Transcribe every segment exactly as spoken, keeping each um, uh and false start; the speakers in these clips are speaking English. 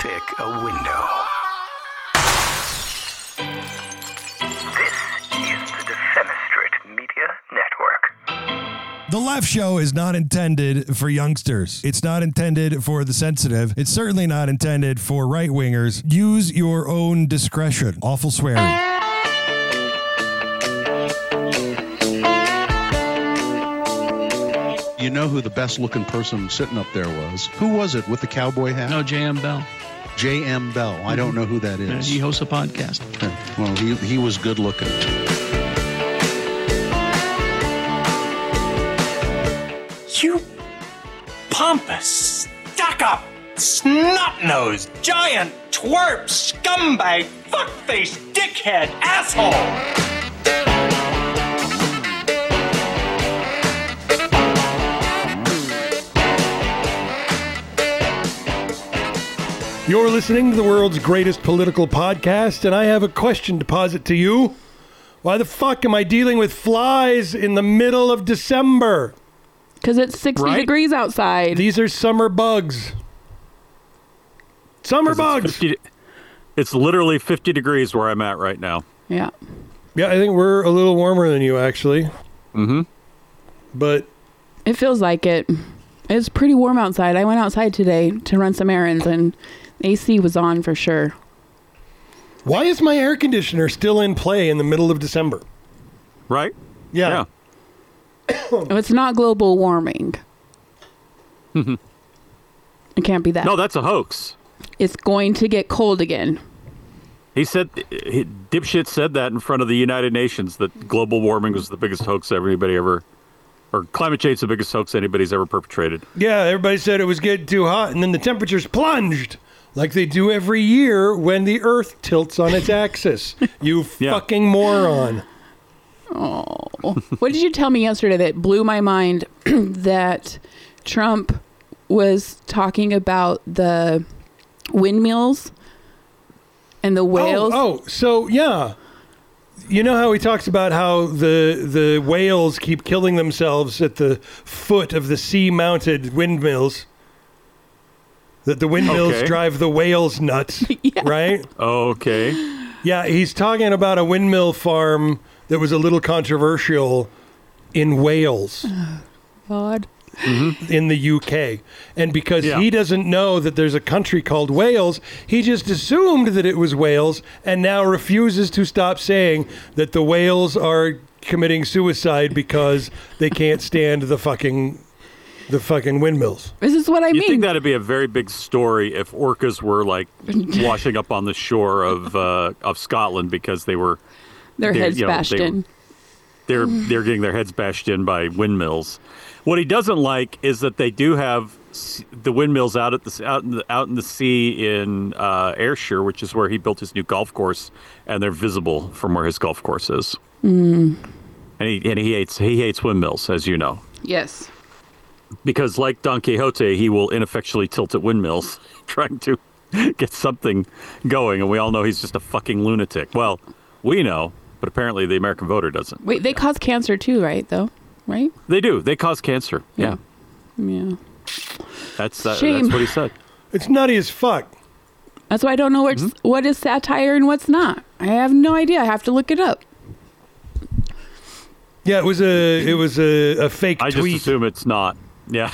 pick a window. This is the Defenestrate Media Network. The Left Show is not intended for youngsters. It's not intended for the sensitive. It's certainly not intended for right-wingers. Use your own discretion. Awful swearing. You know who the best-looking person sitting up there was? Who was it with the cowboy hat? No, J M. Bell. J M. Bell. I don't know who that Yeah, is. he hosts a podcast. Okay. Well, he, he was good-looking. You pompous, stuck-up, snot-nosed, giant, twerp, scumbag, fuckface, dickhead, asshole! You're listening to the world's greatest political podcast, and I have a question to posit to you. Why the fuck am I dealing with flies in the middle of December? Because it's sixty Right? degrees outside. These are summer bugs. Summer 'Cause bugs! It's, fifty, it's literally fifty degrees where I'm at right now. Yeah. Yeah, I think we're a little warmer than you, actually. Mm-hmm. But It feels like it. It's pretty warm outside. I went outside today to run some errands, and A C was on for sure. why is my air conditioner still in play in the middle of December? Right? Yeah. Yeah. It's not global warming. It can't be that. No, that's a hoax. It's going to get cold again. He said, he, dipshit said that in front of the United Nations, that global warming was the biggest hoax anybody ever, or climate change the biggest hoax anybody's ever perpetrated. Yeah, everybody said it was getting too hot, and then the temperatures plunged like they do every year when the Earth tilts on its axis. You Yeah. fucking moron. Oh. What did you tell me yesterday that blew my mind? That Trump was talking about the windmills and the whales? Oh, oh, so yeah. You know how he talks about how the the whales keep killing themselves at the foot of the sea-mounted windmills? That the windmills Okay. drive the whales nuts, Yeah. right? Okay. Yeah, he's talking about a windmill farm that was a little controversial in Wales, God. in the U K. And because Yeah. he doesn't know that there's a country called Wales, he just assumed that it was Wales and now refuses to stop saying that the whales are committing suicide because they can't stand the fucking the fucking windmills. This is what I You mean. think that'd be a very big story if orcas were like washing up on the shore of uh, of Scotland because they were Their they- heads you know, bashed they- in. they're they're getting their heads bashed in by windmills. What he doesn't like is that they do have s- the windmills out at the out in the, out in the sea in uh, Ayrshire, which is where he built his new golf course, and they're visible from where his golf course is. Mm. And he and he hates he hates windmills, as you know, Yes. because like Don Quixote, he will ineffectually tilt at windmills, trying to get something going, and we all know he's just a fucking lunatic. Well, we know, but apparently the American voter doesn't. Wait, they cause cancer too, right, though? Right? They do. They cause cancer. Yeah, Yeah. that's that, Shame. that's what he said. It's nutty as fuck. That's why I don't know what's, Mm-hmm. what is satire and what's not. I have no idea. I have to look it up. Yeah, it was a it was a, a fake I just tweet. assume it's not. Yeah.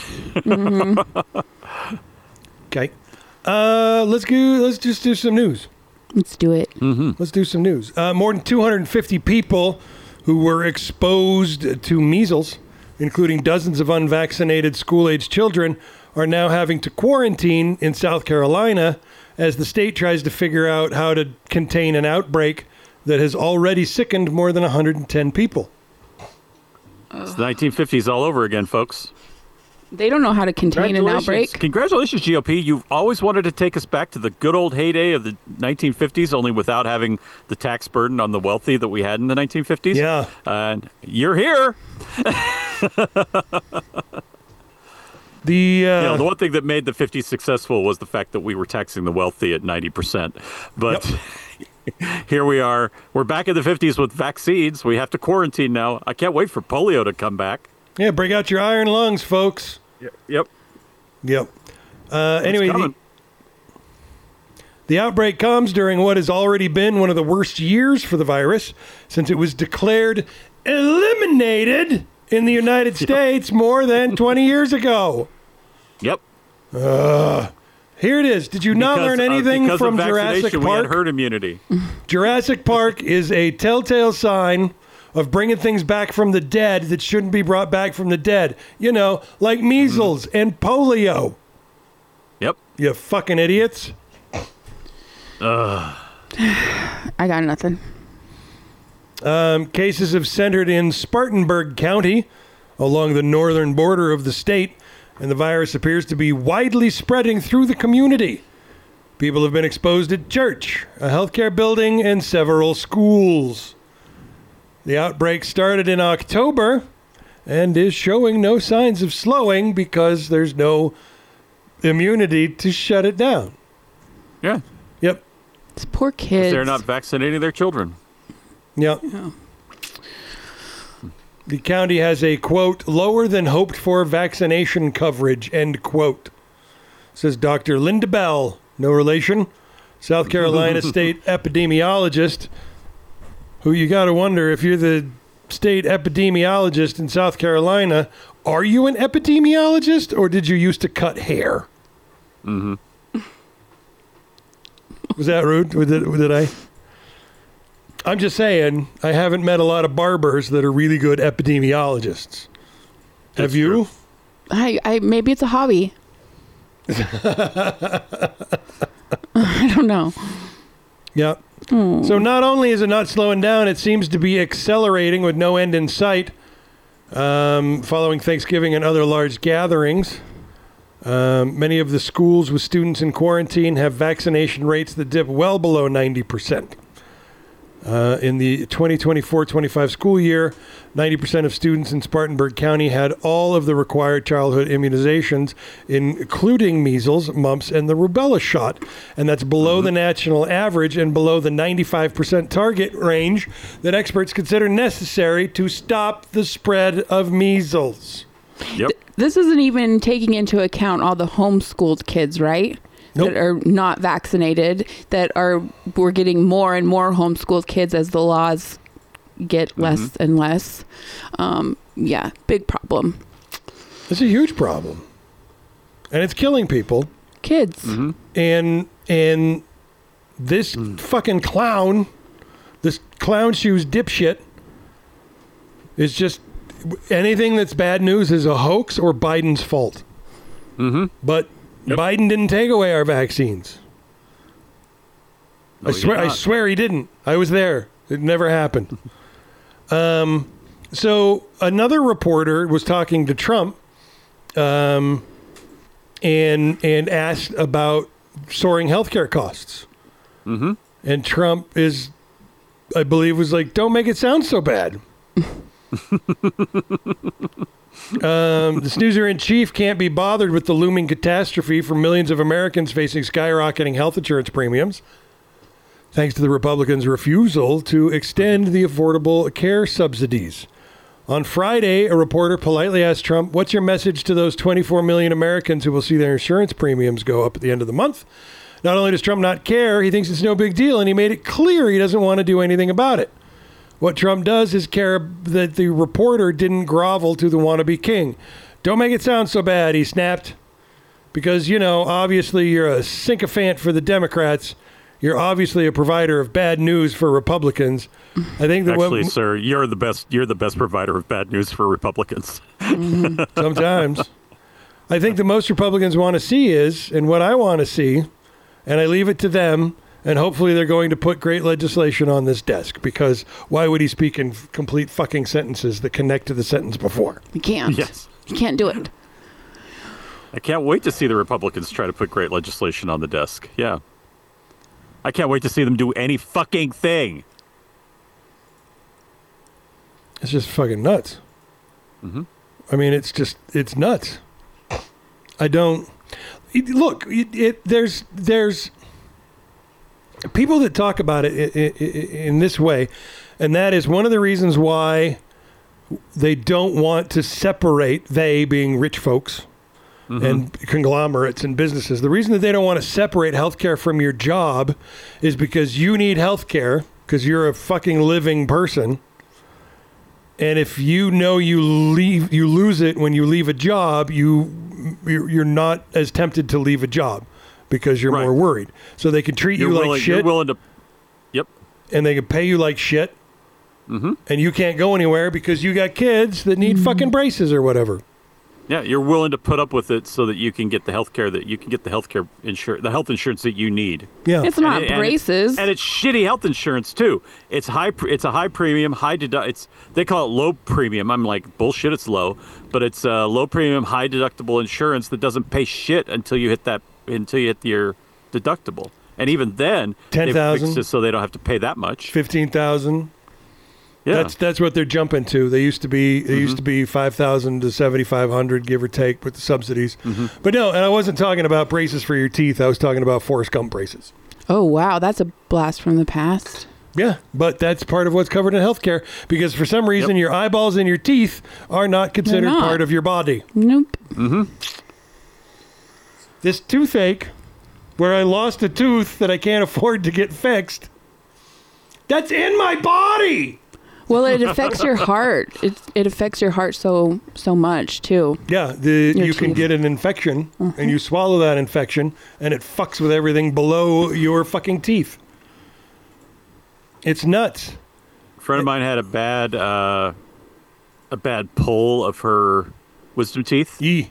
Okay. Uh, let's go. Let's just do some news. Let's do it. Let's do some news. Uh, more than two hundred fifty people who were exposed to measles, including dozens of unvaccinated school-age children, are now having to quarantine in South Carolina as the state tries to figure out how to contain an outbreak that has already sickened more than one hundred ten people. It's the nineteen fifties all over again, folks. They don't know how to contain an outbreak. Congratulations, G O P. You've always wanted to take us back to the good old heyday of the nineteen fifties, only without having the tax burden on the wealthy that we had in the nineteen fifties. Yeah. And you're here. The, uh, You know, the one thing that made the fifties successful was the fact that we were taxing the wealthy at ninety percent. But here we are. We're back in the fifties with vaccines. We have to quarantine now. I can't wait for polio to come back. yeah, break out your iron lungs, folks. Yep. Yep. Uh, anyway, the, coming. The outbreak comes during what has already been one of the worst years for the virus since it was declared eliminated in the United States more than twenty years ago. Yep. Uh, here it is. Did you not Because, learn uh, anything because from of Jurassic vaccination, we had Park? herd immunity. Jurassic Park is a telltale sign of bringing things back from the dead that shouldn't be brought back from the dead. You know, like measles mm. and polio. Yep. You fucking idiots. Ugh. I got nothing. Um, cases have centered in Spartanburg County along the northern border of the state, and the virus appears to be widely spreading through the community. People have been exposed at church, a healthcare building, and several schools. The outbreak started in October and is showing no signs of slowing because there's no immunity to shut it down. Yeah. Yep. It's poor kids. They're not vaccinating their children. Yep. Yeah. The county has a, quote, lower than hoped for vaccination coverage, end quote. Says Doctor Linda Bell, no relation, South Carolina state epidemiologist, who you got to wonder if you're the state epidemiologist in South Carolina, are you an epidemiologist or did you used to cut hair? Mm-hmm. Was that rude? Did, did I? I'm just saying, I haven't met a lot of barbers that are really good epidemiologists. Have That's you? true. I, I maybe it's a hobby. I don't know. Yeah. Mm. So not only is it not slowing down, it seems to be accelerating with no end in sight. Um, following Thanksgiving and other large gatherings, um, many of the schools with students in quarantine have vaccination rates that dip well below ninety percent. Uh, in the twenty twenty-four twenty-five school year, ninety percent of students in Spartanburg County had all of the required childhood immunizations, including measles, mumps, and the rubella shot. And that's below mm-hmm. the national average and below the ninety-five percent target range that experts consider necessary to stop the spread of measles. Yep. This isn't even taking into account all the homeschooled kids, right? Nope. That are not vaccinated, that are, we're getting more and more homeschooled kids as the laws get mm-hmm. less and less. Um, yeah, big problem. It's a huge problem. And it's killing people. Kids. Mm-hmm. And, and this mm. fucking clown, this clown shoes dipshit is just, anything that's bad news is a hoax or Biden's fault. Mm-hmm. But Yep. Biden didn't take away our vaccines. No, I swear, I swear he didn't. I was there. It never happened. um, so another reporter was talking to Trump, um, and and asked about soaring healthcare costs. Mm-hmm. And Trump is, I believe, was like, "Don't make it sound so bad." Um, the snoozer-in-chief can't be bothered with the looming catastrophe for millions of Americans facing skyrocketing health insurance premiums, thanks to the Republicans' refusal to extend the Affordable Care subsidies. On Friday, a reporter politely asked Trump, "What's your message to those twenty-four million Americans who will see their insurance premiums go up at the end of the month?" Not only does Trump not care, he thinks it's no big deal, and he made it clear he doesn't want to do anything about it. What Trump does is care that the reporter didn't grovel to the wannabe king. "Don't make it sound so bad," he snapped. Because, you know, obviously you're a sycophant for the Democrats. You're obviously a provider of bad news for Republicans. I think that Actually, what, sir, you're the best. You're the best provider of bad news for Republicans. sometimes. I think the most Republicans want to see is, and what I want to see, and I leave it to them, and hopefully they're going to put great legislation on this desk, because why would he speak in f- complete fucking sentences that connect to the sentence before? You can't. Yes. You can't do it. I can't wait to see the Republicans try to put great legislation on the desk. Yeah. I can't wait to see them do any fucking thing. It's just fucking nuts. Mm-hmm. I mean, it's just, it's nuts. I don't, it, look, it, it, there's, there's, people that talk about it in this way, and that is one of the reasons why they don't want to separate, they being rich folks, mm-hmm. and conglomerates and businesses. The reason that they don't want to separate healthcare from your job is because you need healthcare because you're a fucking living person. And if you know you leave, you lose it when you leave a job, you you're not as tempted to leave a job because you're right. more worried. So they can treat you're you willing, like shit. You're willing to, yep. And they can pay you like shit. Mm-hmm. And you can't go anywhere because you got kids that need mm-hmm. fucking braces or whatever. Yeah, you're willing to put up with it so that you can get the health care that you can get the health care insur- the health insurance that you need. Yeah, it's not and it, braces, and, it, and it's shitty health insurance too. It's high. It's a high premium, high deduct. It's they call it low premium. I'm like bullshit. It's low, but it's a low premium, high deductible insurance that doesn't pay shit until you hit that until you hit your deductible. And even then, ten thousand, so they don't have to pay that much. Fifteen thousand. Yeah. That's that's what they're jumping to. They used to be they mm-hmm. used to be five thousand to seventy five hundred, give or take, with the subsidies. Mm-hmm. But no, and I wasn't talking about braces for your teeth. I was talking about Forrest Gump braces. Oh wow, that's a blast from the past. Yeah, but that's part of what's covered in healthcare because for some reason yep. your eyeballs and your teeth are not considered not. part of your body. Nope. Mm-hmm. This toothache, where I lost a tooth that I can't afford to get fixed, that's in my body. Well, it affects your heart. It it affects your heart so so much too. Yeah, the your you teeth. can get an infection, mm-hmm. and you swallow that infection, and it fucks with everything below your fucking teeth. It's nuts. A friend of mine had a bad uh, a bad pull of her wisdom teeth, Yee.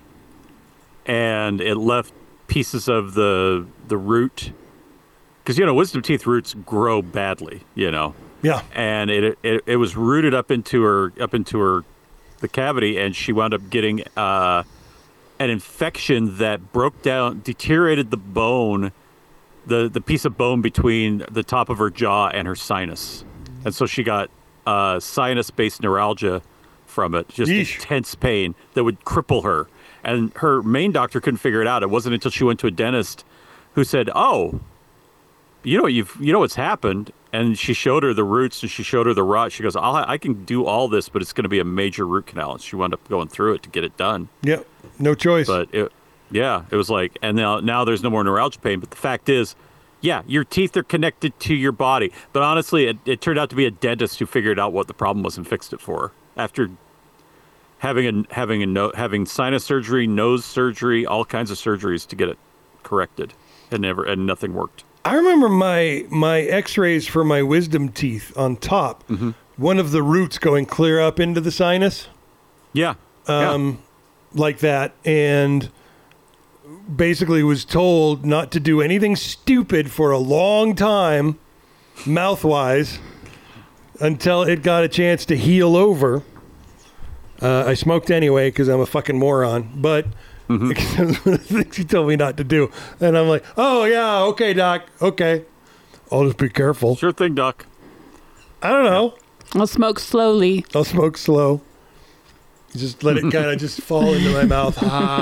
and it left pieces of the the root because you know wisdom teeth roots grow badly, you know. Yeah, and it, it it was rooted up into her up into her the cavity, and she wound up getting uh, an infection that broke down, deteriorated the bone, the the piece of bone between the top of her jaw and her sinus, and so she got uh, sinus-based neuralgia from it, just Yeesh. intense pain that would cripple her. And her main doctor couldn't figure it out. It wasn't until she went to a dentist who said, "Oh, you know you've you know what's happened." And she showed her the roots, and she showed her the rot. She goes, I'll, I can do all this, but it's going to be a major root canal. And she wound up going through it to get it done. Yeah, no choice. But, it, yeah, it was like, and now, now there's no more neuralgia pain. But the fact is, yeah, your teeth are connected to your body. But honestly, it, it turned out to be a dentist who figured out what the problem was and fixed it for her. After having a, having a no, having sinus surgery, nose surgery, all kinds of surgeries to get it corrected. And, never, and nothing worked. I remember my my x-rays for my wisdom teeth on top, mm-hmm. one of the roots going clear up into the sinus. Yeah. Um, yeah. Like that. And basically was told not to do anything stupid for a long time, mouth-wise, until it got a chance to heal over. Uh, I smoked anyway because I'm a fucking moron. But... Mm-hmm. She told me not to do, and I'm like, "Oh yeah, okay, doc, okay, I'll just be careful." Sure thing, doc. I don't know. I'll smoke slowly. I'll smoke slow. Just let it kind of just fall into my mouth.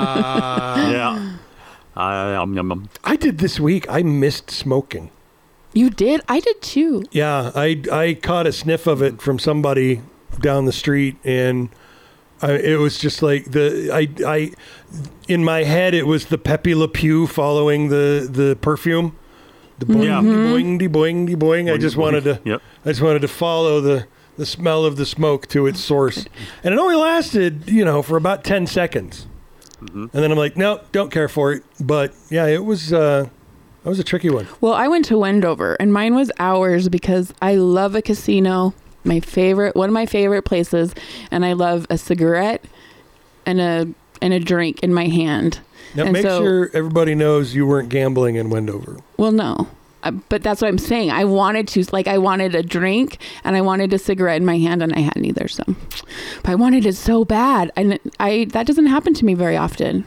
Ah. Yeah. Uh, um, um, um. I did this week. I missed smoking. You did? I did too. Yeah, I I caught a sniff of it from somebody down the street, and. I, it was just like the I I in my head it was the Pepe Le Pew following the, the perfume, the boing yeah. de boing de boing de boing. I just wanted to yep. I just wanted to follow the, the smell of the smoke to its source, and it only lasted you know for about ten seconds, mm-hmm. and then I'm like no, don't care for it. But yeah, it was uh, that was a tricky one. Well, I went to Wendover, and mine was hours because I love a casino. My favorite, one of my favorite places, and I love a cigarette and a and a drink in my hand. Now, and make so, sure everybody knows you weren't gambling in Wendover. Well, no, uh, but that's what I'm saying. I wanted to, like, I wanted a drink and I wanted a cigarette in my hand, and I had neither. So, but I wanted it so bad, and I that doesn't happen to me very often.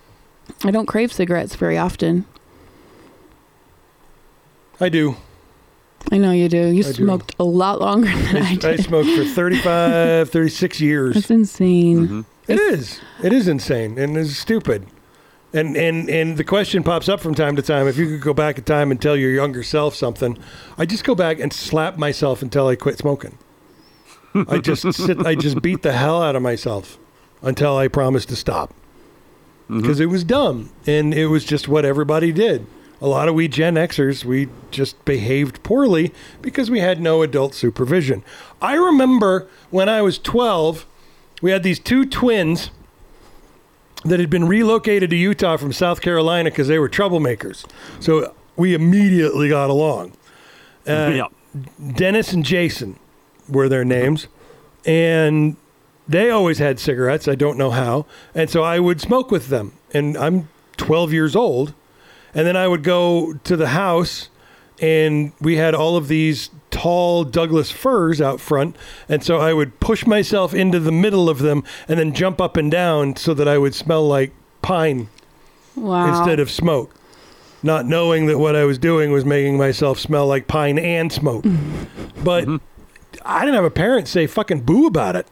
I don't crave cigarettes very often. I do. I know you do. You I smoked do. a lot longer than I, I did. I smoked for thirty-five, thirty-six years. That's insane. Mm-hmm. It is. It is insane and it's stupid. And, and and the question pops up from time to time. If you could go back in time and tell your younger self something, I just go back and slap myself until I quit smoking. I just sit. I just beat the hell out of myself until I promise to stop. because it was dumb and it was just what everybody did. A lot of we Gen Xers, we just behaved poorly because we had no adult supervision. I remember when I was twelve, we had these two twins that had been relocated to Utah from South Carolina because they were troublemakers. So we immediately got along. Uh, yeah. Dennis and Jason were their names. And they always had cigarettes. I don't know how. And so I would smoke with them. And I'm twelve years old. And then I would go to the house and we had all of these tall Douglas firs out front. And so I would push myself into the middle of them and then jump up and down so that I would smell like pine Wow. instead of smoke. Not knowing that what I was doing was making myself smell like pine and smoke. But I didn't have a parent say fucking boo about it.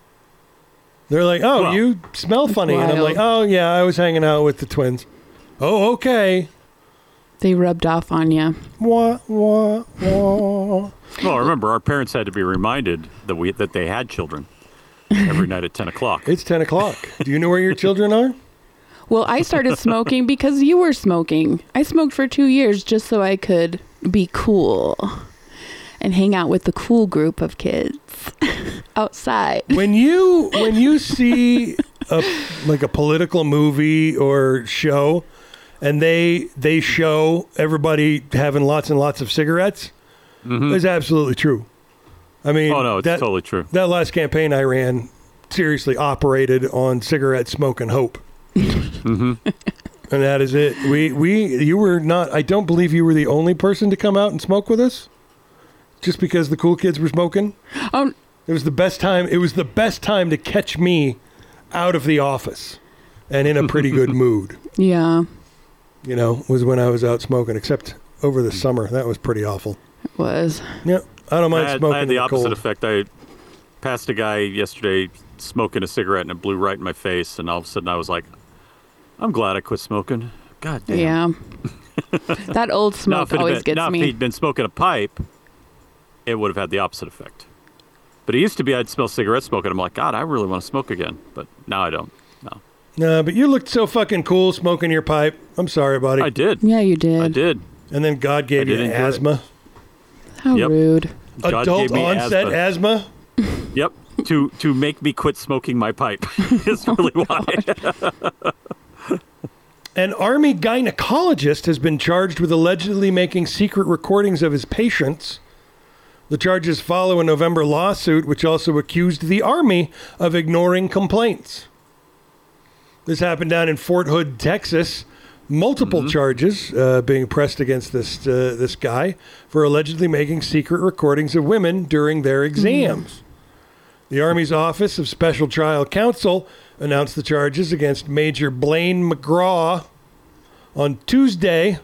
They're like, oh, Well, you smell funny. And I'm wild. like, oh, yeah, I was hanging out with the twins. Oh, okay. They rubbed off on you. Wah, wah, wah. Well, remember, our parents had to be reminded that we that they had children every night at ten o'clock. It's ten o'clock. Do you know where your children are? Well, I started smoking because you were smoking. I smoked for two years just so I could be cool and hang out with the cool group of kids outside. When you when you see a like a political movie or show and they they show everybody having lots and lots of cigarettes, it's absolutely true. I mean, Oh, no, it's that, totally true. That last campaign I ran seriously operated on cigarette smoke and hope. Mm-hmm. And that is it. We we you were not. I don't believe you were the only person to come out and smoke with us, just because the cool kids were smoking. Oh, It was the best time. It was the best time to catch me out of the office and in a pretty good mood. yeah, You know, was when I was out smoking. Except over the summer, that was pretty awful. it was. Yep, I don't mind I had, smoking I had in the the opposite cold. effect. I passed a guy yesterday smoking a cigarette and it blew right in my face. And all of a sudden I was like, I'm glad I quit smoking. God damn. Yeah. That old Now, smoke if, it had always been, gets now if me. he'd been smoking a pipe, it would have had the opposite effect. But it used to be I'd smell cigarette smoke and I'm like, God, I really want to smoke again. But now I don't. No. No, but you looked so fucking cool smoking your pipe. I'm sorry, buddy. I did. Yeah, you did. I did. And then God gave I you did enjoy it. asthma. How Yep. rude. God Adult gave me onset asthma. Yep. To to make me quit smoking my pipe is really why. An Army gynecologist has been charged with allegedly making secret recordings of his patients. The charges follow a November lawsuit, which also accused the Army of ignoring complaints. This happened down in Fort Hood, Texas. Multiple charges uh, being pressed against this uh, this guy for allegedly making secret recordings of women during their exams. The Army's Office of Special Trial Counsel announced the charges against Major Blaine McGraw on Tuesday.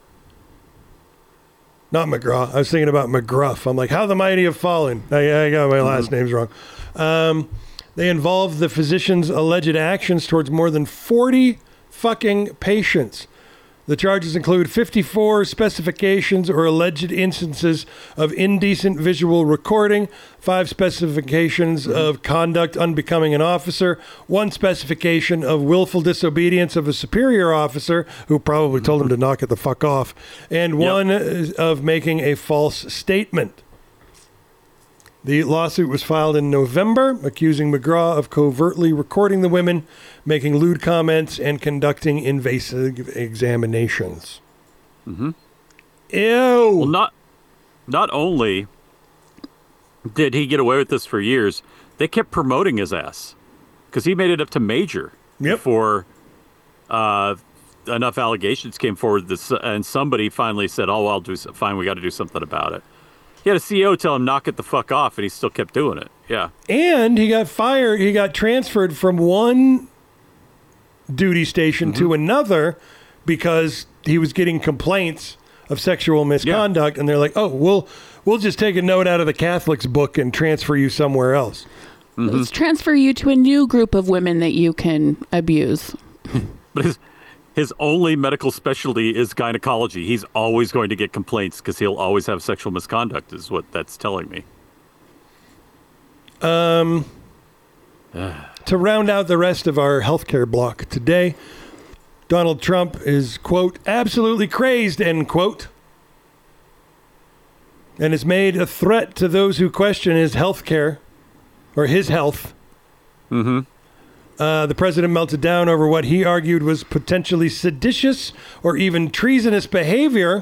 Not McGraw. I was thinking about McGruff. I'm like, how the mighty have fallen. I, I got my last names wrong. Um, they involved the physician's alleged actions towards more than forty fucking patients. The charges include fifty-four specifications or alleged instances of indecent visual recording, five specifications of conduct unbecoming an officer, one specification of willful disobedience of a superior officer who probably told him to knock it the fuck off, and Yep. one uh, of making a false statement. The lawsuit was filed in November, accusing McGraw of covertly recording the women, making lewd comments, and conducting invasive examinations. Mm-hmm. Ew. Well, not not only did he get away with this for years, they kept promoting his ass because he made it up to major Yep. before uh, enough allegations came forward. This, and somebody finally said, "Oh, I'll do s- fine. We got to do something about it." He had a C E O tell him knock it the fuck off, and he still kept doing it. Yeah. And he got fired. He got transferred from one duty station to another because he was getting complaints of sexual misconduct. And they're like, oh, we'll, we'll just take a note out of the Catholic's book and transfer you somewhere else. Let's transfer you to a new group of women that you can abuse. But his his only medical specialty is gynecology. He's always going to get complaints because he'll always have sexual misconduct, is what that's telling me. To round out the rest of our healthcare block today, Donald Trump is, quote, absolutely crazed, end quote, and has made a threat to those who question his health care or his health. Mm-hmm. Uh, the president melted down over what he argued was potentially seditious or even treasonous behavior.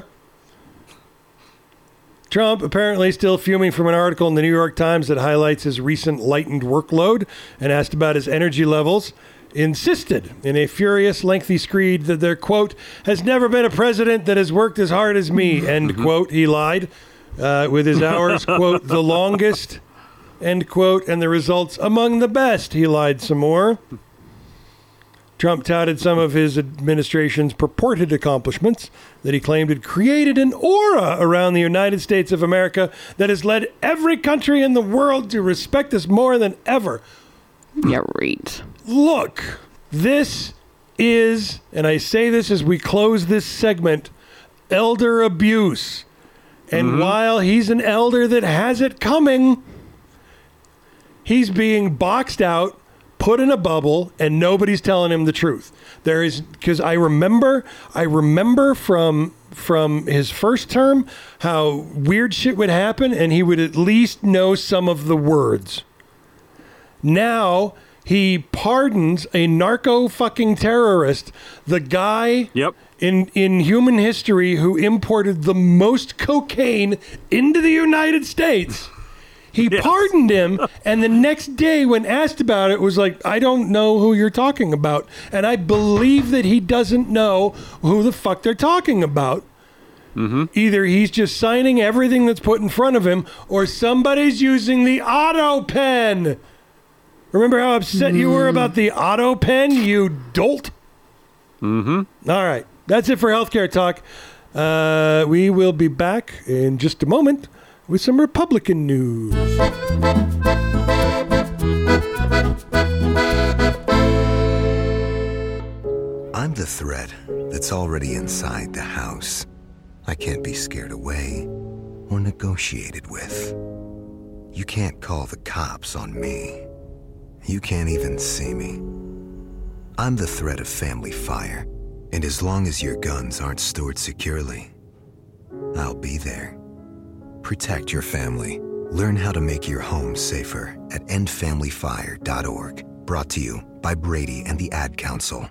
Trump, apparently still fuming from an article in the New York Times that highlights his recent lightened workload and asked about his energy levels, insisted in a furious, lengthy screed that there, quote, has never been a president that has worked as hard as me, end quote. He lied uh, with his hours, quote, the longest, end quote, and the results among the best. He lied some more. Trump touted some of his administration's purported accomplishments that he claimed had created an aura around the United States of America that has led every country in the world to respect us more than ever. Yeah, right. Look, this is, and I say this as we close this segment, elder abuse. And mm-hmm. while he's an elder that has it coming, he's being boxed out, put in a bubble, and nobody's telling him the truth. There is, because I remember, I remember from from his first term how weird shit would happen, and he would at least know some of the words. Now he pardons a narco fucking terrorist, the guy yep. in in human history who imported the most cocaine into the United States. He yes. pardoned him, and the next day when asked about it was like, I don't know who you're talking about. And I believe that he doesn't know who the fuck they're talking about. Mm-hmm. Either he's just signing everything that's put in front of him, or somebody's using the auto pen. Remember how upset mm. you were about the auto pen, you dolt? Mm-hmm. All right. That's it for Healthcare Talk. Uh, we will be back in just a moment with some Republican news. I'm the threat that's already inside the house. I can't be scared away or negotiated with. You can't call the cops on me. You can't even see me. I'm the threat of family fire, and as long as your guns aren't stored securely, I'll be there. Protect your family. Learn how to make your home safer at end family fire dot org. Brought to you by Brady and the Ad Council.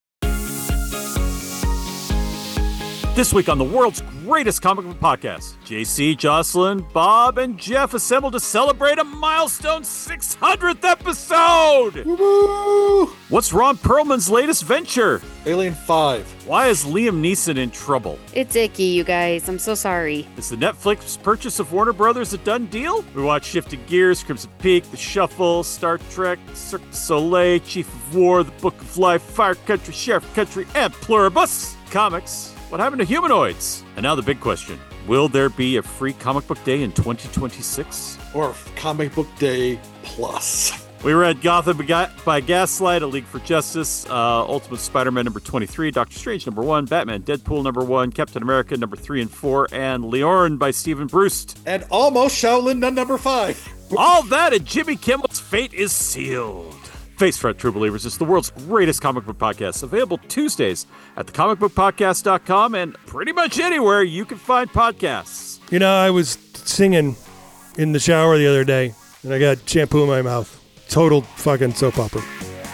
This week on the world's greatest comic book podcast, J C, Jocelyn, Bob, and Jeff assembled to celebrate a milestone six hundredth episode! Woo-hoo! What's Ron Perlman's latest venture? Alien five. Why is Liam Neeson in trouble? It's icky, you guys. I'm so sorry. Is the Netflix purchase of Warner Brothers a done deal? We watch Shifting Gears, Crimson Peak, The Shuffle, Star Trek, Cirque du Soleil, Chief of War, The Book of Life, Fire Country, Sheriff Country, and Pluribus. Comics. What happened to humanoids? And now the big question. Will there be a free comic book day in twenty twenty-six? Or Comic Book Day Plus. We read Gotham by Gaslight, A League for Justice, uh, Ultimate Spider-Man number twenty-three, Doctor Strange number one, Batman Deadpool number one, Captain America number three and four, and Leorn by Stephen Brust. And almost Shaolin Nun number five. All that and Jimmy Kimmel's fate is sealed. Face Front, True Believers, is the world's greatest comic book podcast, available Tuesdays at the comic book podcast dot com and pretty much anywhere you can find podcasts. You know, I was singing in the shower the other day, and I got shampoo in my mouth. Total fucking soap opera.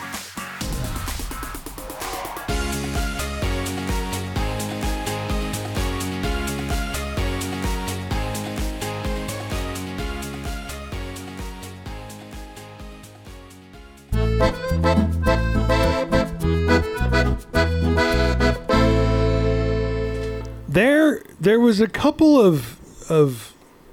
There, there was a couple of of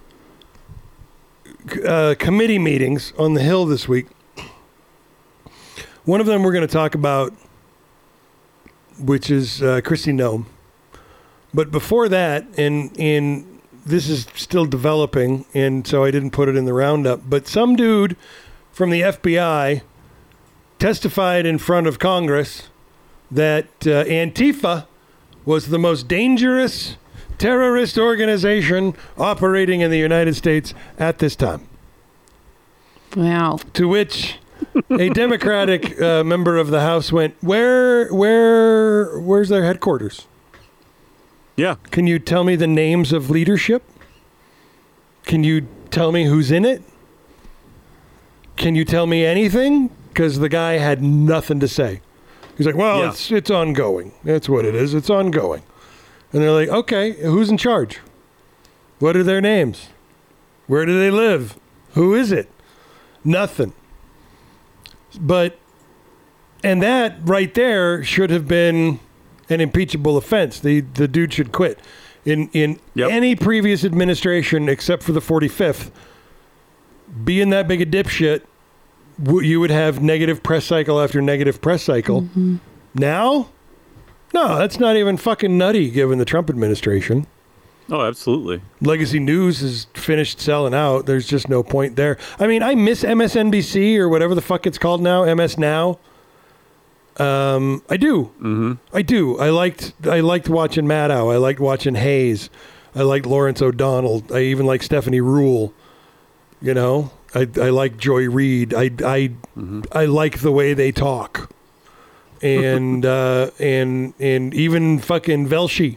uh, committee meetings on the Hill this week. One of them we're going to talk about, which is uh, Kristi Noem. But before that, and in this is still developing, and so I didn't put it in the roundup. But some dude from the F B I testified in front of Congress that uh, Antifa was the most dangerous terrorist organization operating in the United States at this time. Wow. To which a Democratic uh, member of the House went, where, where, where's their headquarters? Yeah. Can you tell me the names of leadership? Can you tell me who's in it? Can you tell me anything? Because the guy had nothing to say. He's like, well, Yeah. it's it's ongoing. That's what it is. It's ongoing. And they're like, okay, who's in charge? What are their names? Where do they live? Who is it? Nothing. But, and that right there should have been an impeachable offense. The the dude should quit. In in Yep. any previous administration, except for the forty-fifth, being that big a dipshit, w- you would have negative press cycle after negative press cycle. Mm-hmm. Now, no, that's not even fucking nutty given the Trump administration. Oh, absolutely. Legacy News is finished selling out. There's just no point there. I mean, I miss M S N B C or whatever the fuck it's called now, M S Now. Um, I do. Mm-hmm. I do. I liked. I liked watching Maddow. I liked watching Hayes. I liked Lawrence O'Donnell. I even like Stephanie Rule. You know, I I like Joy Reid. I I Mm-hmm. I like the way they talk, and uh, and and even fucking Velshi.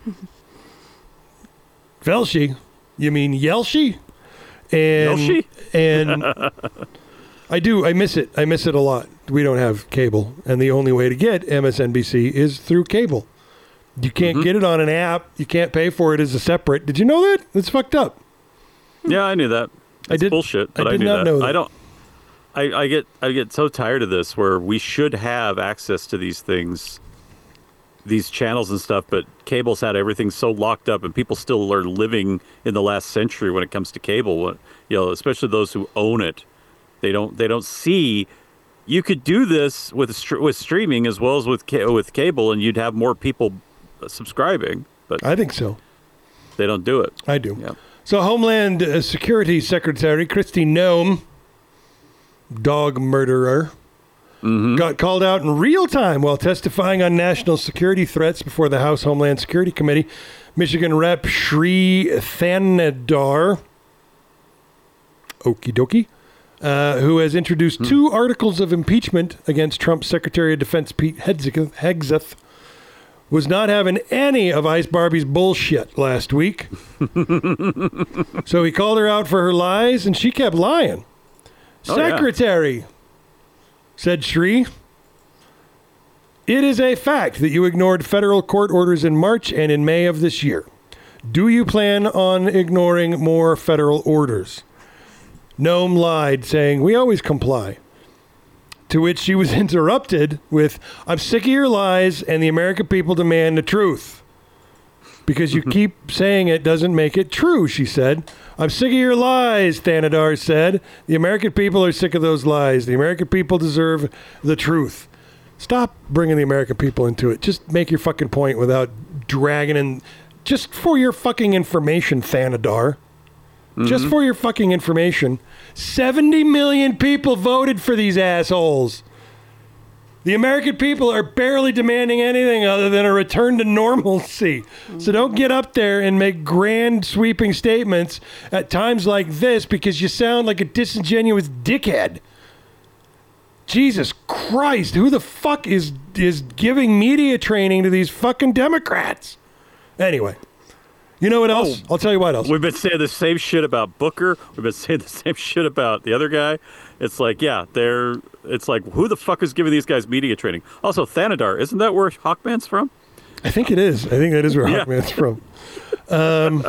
Velshi, you mean Yelshi? And Velshi? and I do. I miss it. I miss it a lot. We don't have cable, and the only way to get M S N B C is through cable. You can't Mm-hmm. get it on an app. You can't pay for it as a separate. Did you know that? It's fucked up. Yeah, I knew that. I It's did- bullshit, but I I, did knew not that. know that. I don't. I, I get I get so tired of this where we should have access to these things, these channels and stuff, but cable's had everything so locked up, and people still are living in the last century when it comes to cable. When, you know, especially those who own it, they don't they don't see. You could do this with str- with streaming as well as with ca- with cable, and you'd have more people subscribing. But I think so. they don't do it. I do. Yeah. So Homeland uh, Security Secretary Kristi Noem, dog murderer, got called out in real time while testifying on national security threats before the House Homeland Security Committee. Michigan Rep Sri Thanadar, okie dokie, uh, who has introduced two articles of impeachment against Trump's Secretary of Defense Pete Hegseth, Hegseth, was not having any of Ice Barbie's bullshit last week. So he called her out for her lies, and she kept lying. Oh, yeah. Secretary, said Sri, it is a fact that you ignored federal court orders in March and in May of this year. Do you plan on ignoring more federal orders? Noem lied, saying, we always comply. To which she was interrupted with, I'm sick of your lies and the American people demand the truth. Because you keep saying it doesn't make it true, she said. I'm sick of your lies, Thanadar said. The American people are sick of those lies. The American people deserve the truth. Stop bringing the American people into it. Just make your fucking point without dragging in. Just for your fucking information, Thanadar. Just for your fucking information, seventy million people voted for these assholes. The American people are barely demanding anything other than a return to normalcy. So don't get up there and make grand sweeping statements at times like this because you sound like a disingenuous dickhead. Jesus Christ, who the fuck is is giving media training to these fucking Democrats? Anyway. You know what else? Oh, I'll tell you what else. We've been saying the same shit about Booker. We've been saying the same shit about the other guy. It's like, yeah, they're. It's like, who the fuck is giving these guys media training? Also, Thanadar, isn't that where Hawkman's from? I think it is. I think that is where Yeah. Hawkman's from. Um,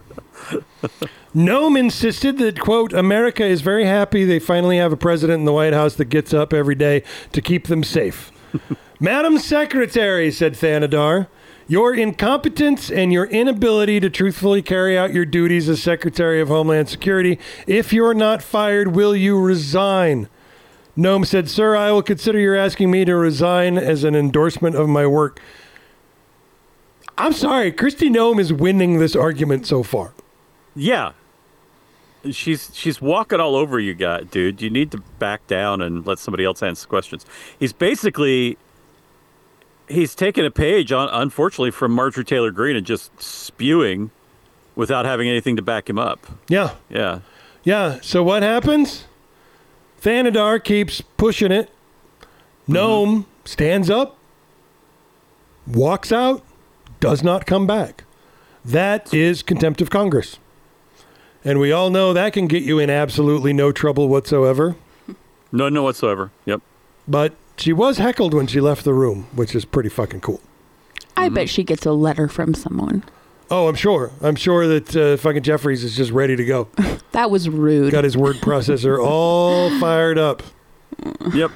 Noem insisted that, quote, America is very happy they finally have a president in the White House that gets up every day to keep them safe. Madam Secretary, said Thanadar, your incompetence and your inability to truthfully carry out your duties as Secretary of Homeland Security. If you're not fired, will you resign? Noem said, sir, I will consider your asking me to resign as an endorsement of my work. I'm sorry, Kristi Noem is winning this argument so far. Yeah. She's she's walking all over you, guy, dude. You need to back down and let somebody else answer questions. He's basically... He's taken a page, on, unfortunately, from Marjorie Taylor Greene and just spewing without having anything to back him up. Yeah. Yeah. Yeah. So what happens? Thanadar keeps pushing it. Noam mm-hmm. stands up, walks out, does not come back. That is contempt of Congress. And we all know that can get you in absolutely no trouble whatsoever. No, no whatsoever. Yep. But she was heckled when she left the room, which is pretty fucking cool. I mm-hmm. bet she gets a letter from someone. Oh, I'm sure. I'm sure that uh, fucking Jeffries is just ready to go. That was rude. Got his word processor all fired up. Yep.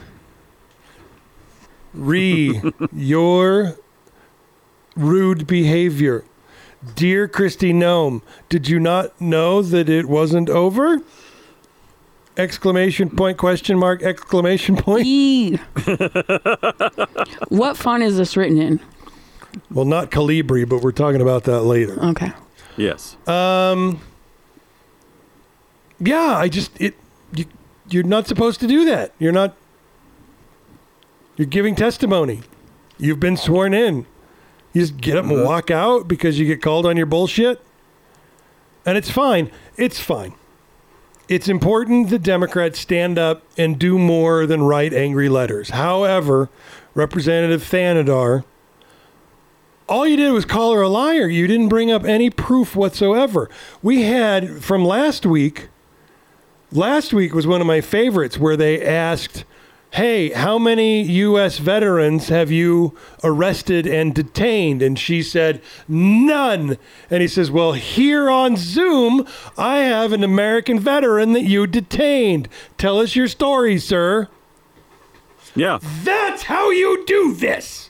Re, your rude behavior. Dear Kristi Noem, did you not know that it wasn't over? Exclamation point, question mark, exclamation point. E. What font is this written in? Well, not Calibri, but we're talking about that later. Okay. Yes. Um. Yeah, I just it. You, you're not supposed to do that. You're not. You're giving testimony. You've been sworn in. You just get up and walk out because you get called on your bullshit. And it's fine. It's fine. It's important that Democrats stand up and do more than write angry letters. However, Representative Thanadar, all you did was call her a liar. You didn't bring up any proof whatsoever. We had from last week, last week was one of my favorites where they asked, hey, how many U S veterans have you arrested and detained? And she said, none. And he says, well, here on Zoom, I have an American veteran that you detained. Tell us your story, sir. Yeah. That's how you do this.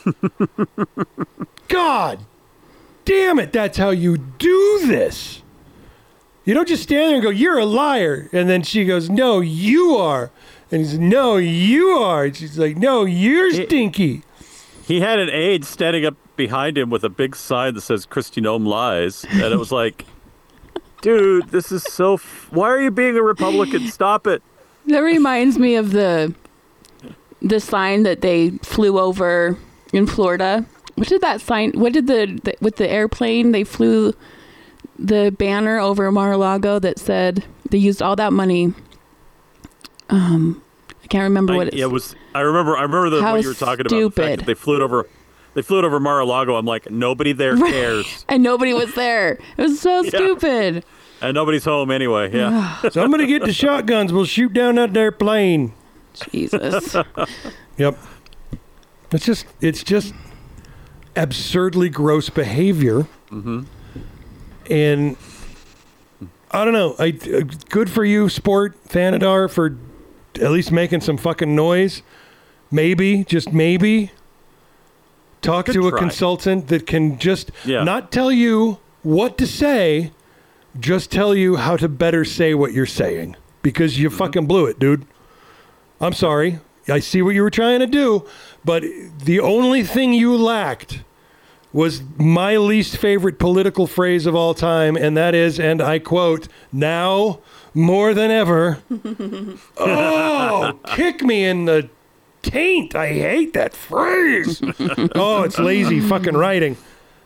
God damn it, that's how you do this. You don't just stand there and go, you're a liar. And then she goes, no, you are. And he says, no, you are. And she's like, no, you're stinky. He had an aide standing up behind him with a big sign that says Kristi Noem lies. And it was like, dude, this is so... F- why are you being a Republican? Stop it. That reminds me of the the sign that they flew over in Florida. What did that sign... What did the... the with the airplane, they flew the banner over Mar-a-Lago that said they used all that money... Um, I can't remember I, what it, it was. I remember. I remember the, what you were talking stupid. about. The fact that they flew it over. They flew it over Mar-a-Lago. I'm like, nobody there cares, and nobody was there. It was so yeah. stupid. And nobody's home anyway. Yeah. Somebody get the shotguns. We'll shoot down that there plane. Jesus. Yep. It's just. It's just absurdly gross behavior. Mm-hmm. And I don't know. I uh, good for you, Sport Thanadar, for at least making some fucking noise. Maybe, just maybe, talk to a try. consultant that can just yeah. not tell you what to say, just tell you how to better say what you're saying. Because you mm-hmm. fucking blew it, dude. I'm sorry. I see what you were trying to do, but the only thing you lacked was my least favorite political phrase of all time, and that is, and I quote, now more than ever. Oh, kick me in the taint. I hate that phrase. Oh, it's lazy fucking writing.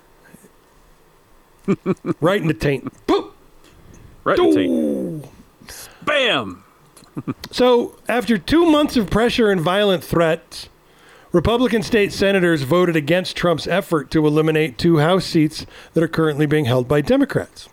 Right in the taint. Boop. Right in the taint. Bam. So, after two months of pressure and violent threats, Republican state senators voted against Trump's effort to eliminate two House seats that are currently being held by Democrats.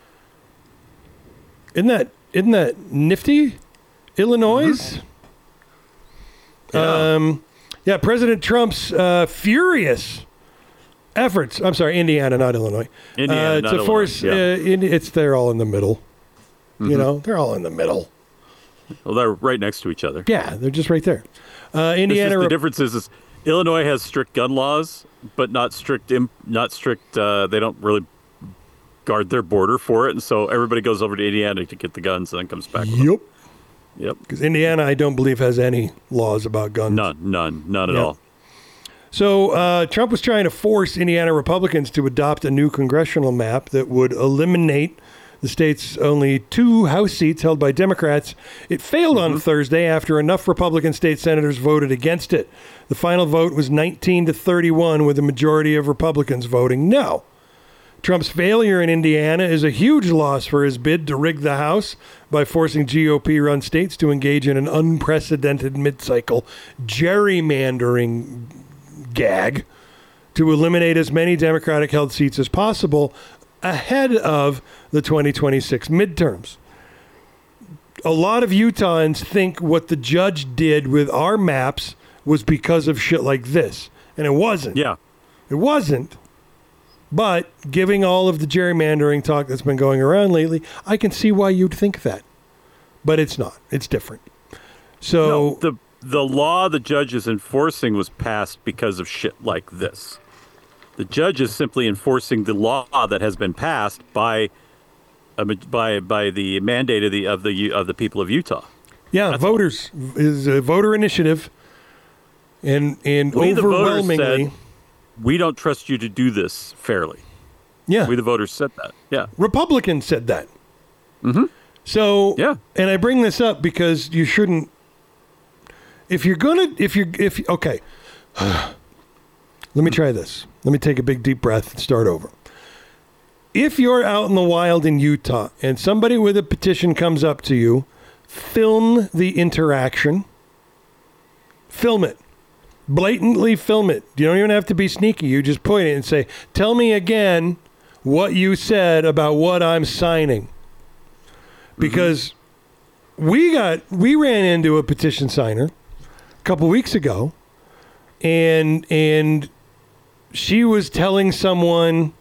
Isn't that isn't that nifty? Illinois? Mm-hmm. Yeah. Um, yeah, President Trump's uh, furious efforts. I'm sorry, Indiana, not Illinois. Indiana, uh, not to Illinois, force, yeah. uh, in, it's they're all in the middle. Mm-hmm. You know, they're all in the middle. Well, they're right next to each other. Yeah, they're just right there. Uh, Indiana. Just, the difference is, is Illinois has strict gun laws, but not strict. Imp, not strict. Uh, they don't really guard their border for it, and so everybody goes over to Indiana to get the guns and then comes back. With Yep. Them. Yep. Because Indiana, I don't believe, has any laws about guns. None. None. None at Yeah. all. So uh, Trump was trying to force Indiana Republicans to adopt a new congressional map that would eliminate the state's only two House seats held by Democrats. It failed mm-hmm. on Thursday after enough Republican state senators voted against it. The final vote was nineteen to thirty-one, with a majority of Republicans voting no. Trump's failure in Indiana is a huge loss for his bid to rig the House by forcing G O P-run states to engage in an unprecedented mid-cycle gerrymandering gag to eliminate as many Democratic-held seats as possible ahead of the twenty twenty-six midterms. A lot of Utahns think what the judge did with our maps was because of shit like this, and it wasn't. Yeah. It wasn't. But giving all of the gerrymandering talk that's been going around lately, I can see why you'd think that. But it's not. It's different. So no, the the law the judge is enforcing was passed because of shit like this. The judge is simply enforcing the law that has been passed by uh, by by the mandate of the of the of the people of Utah. Yeah, that's voters all. Is a voter initiative, and and we, overwhelmingly. The voters said, we don't trust you to do this fairly. Yeah. We, the voters, said that. Yeah. Republicans said that. Mm-hmm. So, yeah. And I bring this up because you shouldn't, if you're going to, if you're, if, okay. Let me try this. Let me take a big, deep breath and start over. If you're out in the wild in Utah and somebody with a petition comes up to you, film the interaction. Film it. Blatantly film it. You don't even have to be sneaky. You just point it and say, tell me again what you said about what I'm signing. Because mm-hmm. we got, we ran into a petition signer a couple weeks ago, and, and she was telling someone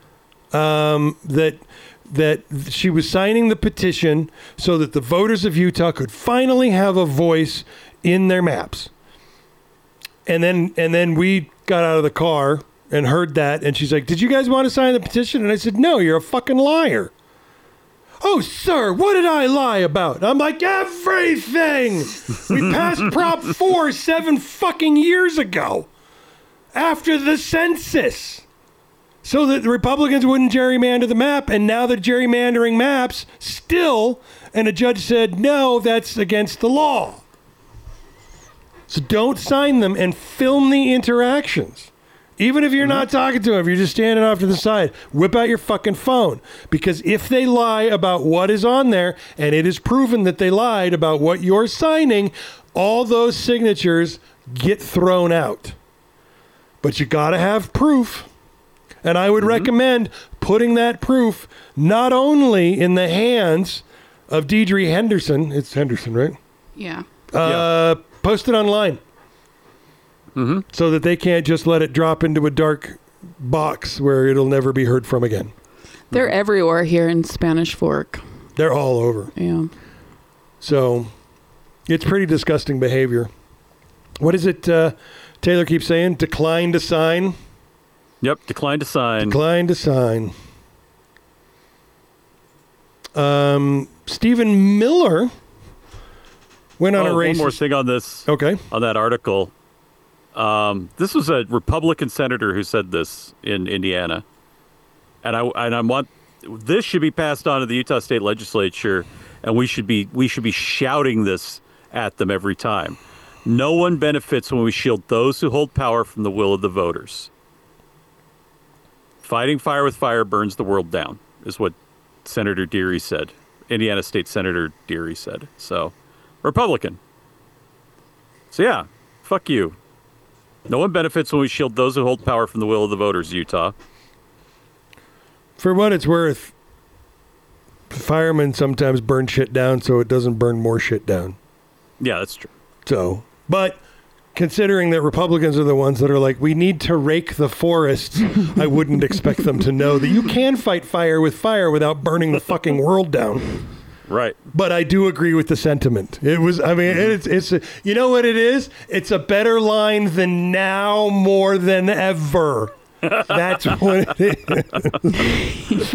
um, that, that she was signing the petition so that the voters of Utah could finally have a voice in their maps. And then and then we got out of the car and heard that. And she's like, did you guys want to sign the petition? And I said, no, you're a fucking liar. Oh, sir, what did I lie about? I'm like, everything. We passed Prop four seven fucking years ago after the census so that the Republicans wouldn't gerrymander the map. And now they're gerrymandering maps still. And a judge said, no, that's against the law. So don't sign them and film the interactions. Even if you're not talking to them, if you're just standing off to the side, whip out your fucking phone. Because if they lie about what is on there, and it is proven that they lied about what you're signing, all those signatures get thrown out. But you got to have proof. And I would mm-hmm. recommend putting that proof not only in the hands of Deidre Henderson. It's Henderson, right? Yeah. Uh, yeah. Post it online mm-hmm. so that they can't just let it drop into a dark box where it'll never be heard from again. They're mm-hmm. everywhere here in Spanish Fork. They're all over. Yeah. So it's pretty disgusting behavior. What is it uh, Taylor keeps saying? Decline to sign? Yep, decline to sign. Decline to sign. Um, Stephen Miller went on oh, a race. One more thing on this. Okay. On that article. Um, this was a Republican senator who said this in Indiana. And I and I want this should be passed on to the Utah State Legislature, and we should be we should be shouting this at them every time. No one benefits when we shield those who hold power from the will of the voters. Fighting fire with fire burns the world down, is what Senator Deary said. Indiana State Senator Deary said. So Republican. So yeah, fuck you. No one benefits when we shield those who hold power from the will of the voters, Utah. For what it's worth, firemen sometimes burn shit down so it doesn't burn more shit down. Yeah, that's true. So, but considering that Republicans are the ones that are like, we need to rake the forests, I wouldn't expect them to know that you can fight fire with fire without burning the fucking world down. Right. But I do agree with the sentiment. It was, I mean, it's, it's, a, you know what it is? It's a better line than now more than ever. That's what it is.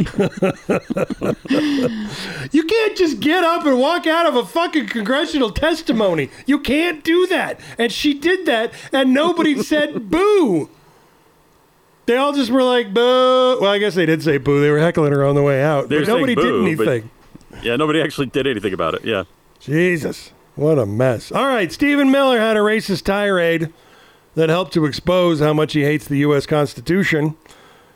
You can't just get up and walk out of a fucking congressional testimony. You can't do that. And she did that, and nobody said boo. They all just were like, boo. Well, I guess they did say boo. They were heckling her on the way out. They're but nobody boo, did anything. Yeah, nobody actually did anything about it. Yeah. Jesus. What a mess. All right. Stephen Miller had a racist tirade that helped to expose how much he hates the U S Constitution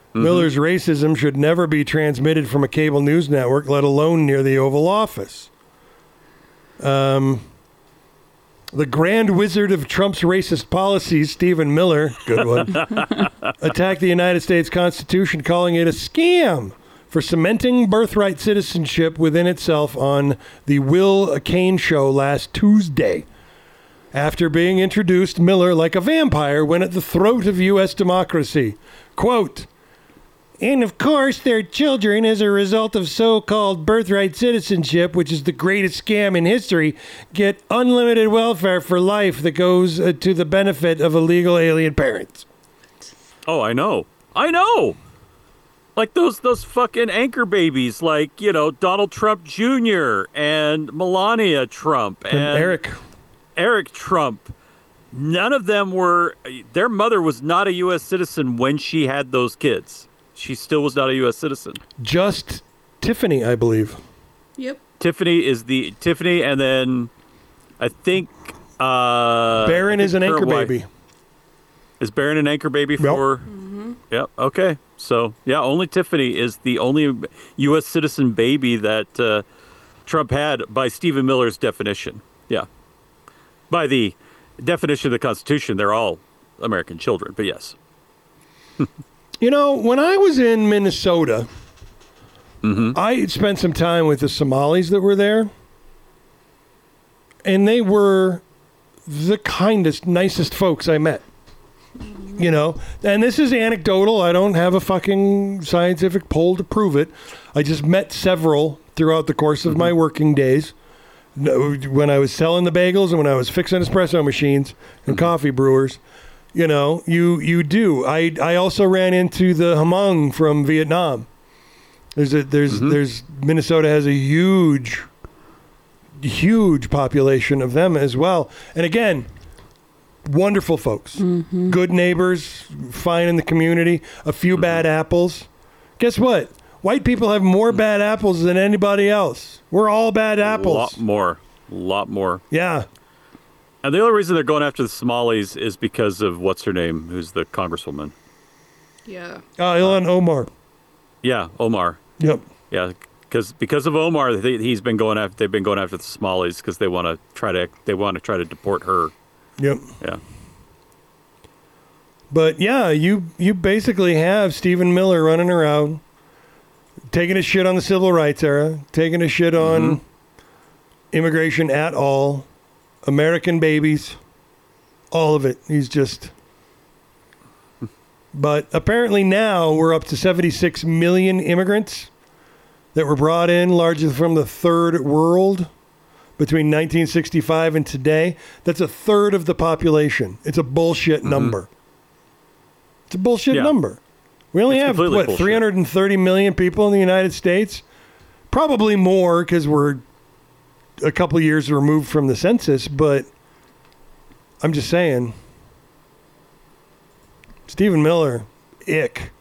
Mm-hmm. Miller's racism should never be transmitted from a cable news network, let alone near the Oval Office. Um, the grand wizard of Trump's racist policies, Stephen Miller, good one, attacked the United States Constitution, calling it a scam for cementing birthright citizenship within itself on the Will Cain show last Tuesday. After being introduced, Miller, like a vampire, went at the throat of U S democracy. Quote, and of course their children, as a result of so-called birthright citizenship, which is the greatest scam in history, get unlimited welfare for life that goes uh, to the benefit of illegal alien parents. Oh, I know. I know. Like those those fucking anchor babies, like, you know, Donald Trump Junior and Melania Trump and, and Eric. Eric Trump. None of them were, their mother was not a U S citizen when she had those kids. She still was not a U S citizen. Just Tiffany, I believe. Yep. Tiffany is the, Tiffany, and then I think... Uh, Barron I think is an anchor wife. baby. Is Barron an anchor baby Yep. for... Mm-hmm. Yep, okay. So, yeah, only Tiffany is the only U S citizen baby that uh, Trump had by Stephen Miller's definition. Yeah. By the definition of the Constitution, they're all American children, but yes. You know, when I was in Minnesota, Mm-hmm. I spent some time with the Somalis that were there, and they were the kindest, nicest folks I met. You know, and this is anecdotal. I don't have a fucking scientific poll to prove it. I just met several throughout the course of mm-hmm. my working days. When I was selling the bagels and when I was fixing espresso machines and mm-hmm. coffee brewers, you know, you you do. I I also ran into the Hmong from Vietnam. There's a there's mm-hmm. there's Minnesota has a huge, huge population of them as well. And again, wonderful folks, mm-hmm. good neighbors, fine in the community. A few mm-hmm. bad apples. Guess what? White people have more bad apples than anybody else. We're all bad apples. A lot more. A lot more. Yeah. And the only reason they're going after the Somalis is because of what's her name, who's the congresswoman. Yeah. Uh, Ilhan Omar. Yeah, Omar. Yep. Yeah, because because of Omar, they, he's been going after. They've been going after the Somalis because they want to try to they want to try to deport her. Yep. Yeah. But yeah, you you basically have Stephen Miller running around, taking a shit on the civil rights era, taking a shit on mm-hmm. immigration at all, American babies, all of it. He's just... But apparently now we're up to seventy-six million immigrants that were brought in largely from the third world between nineteen sixty-five and today. That's a third of the population. It's a bullshit mm-hmm. number. It's a bullshit yeah. number. We only it's have, what, bullshit. three hundred thirty million people in the United States? Probably more because we're a couple years removed from the census, but I'm just saying... Stephen Miller, ick.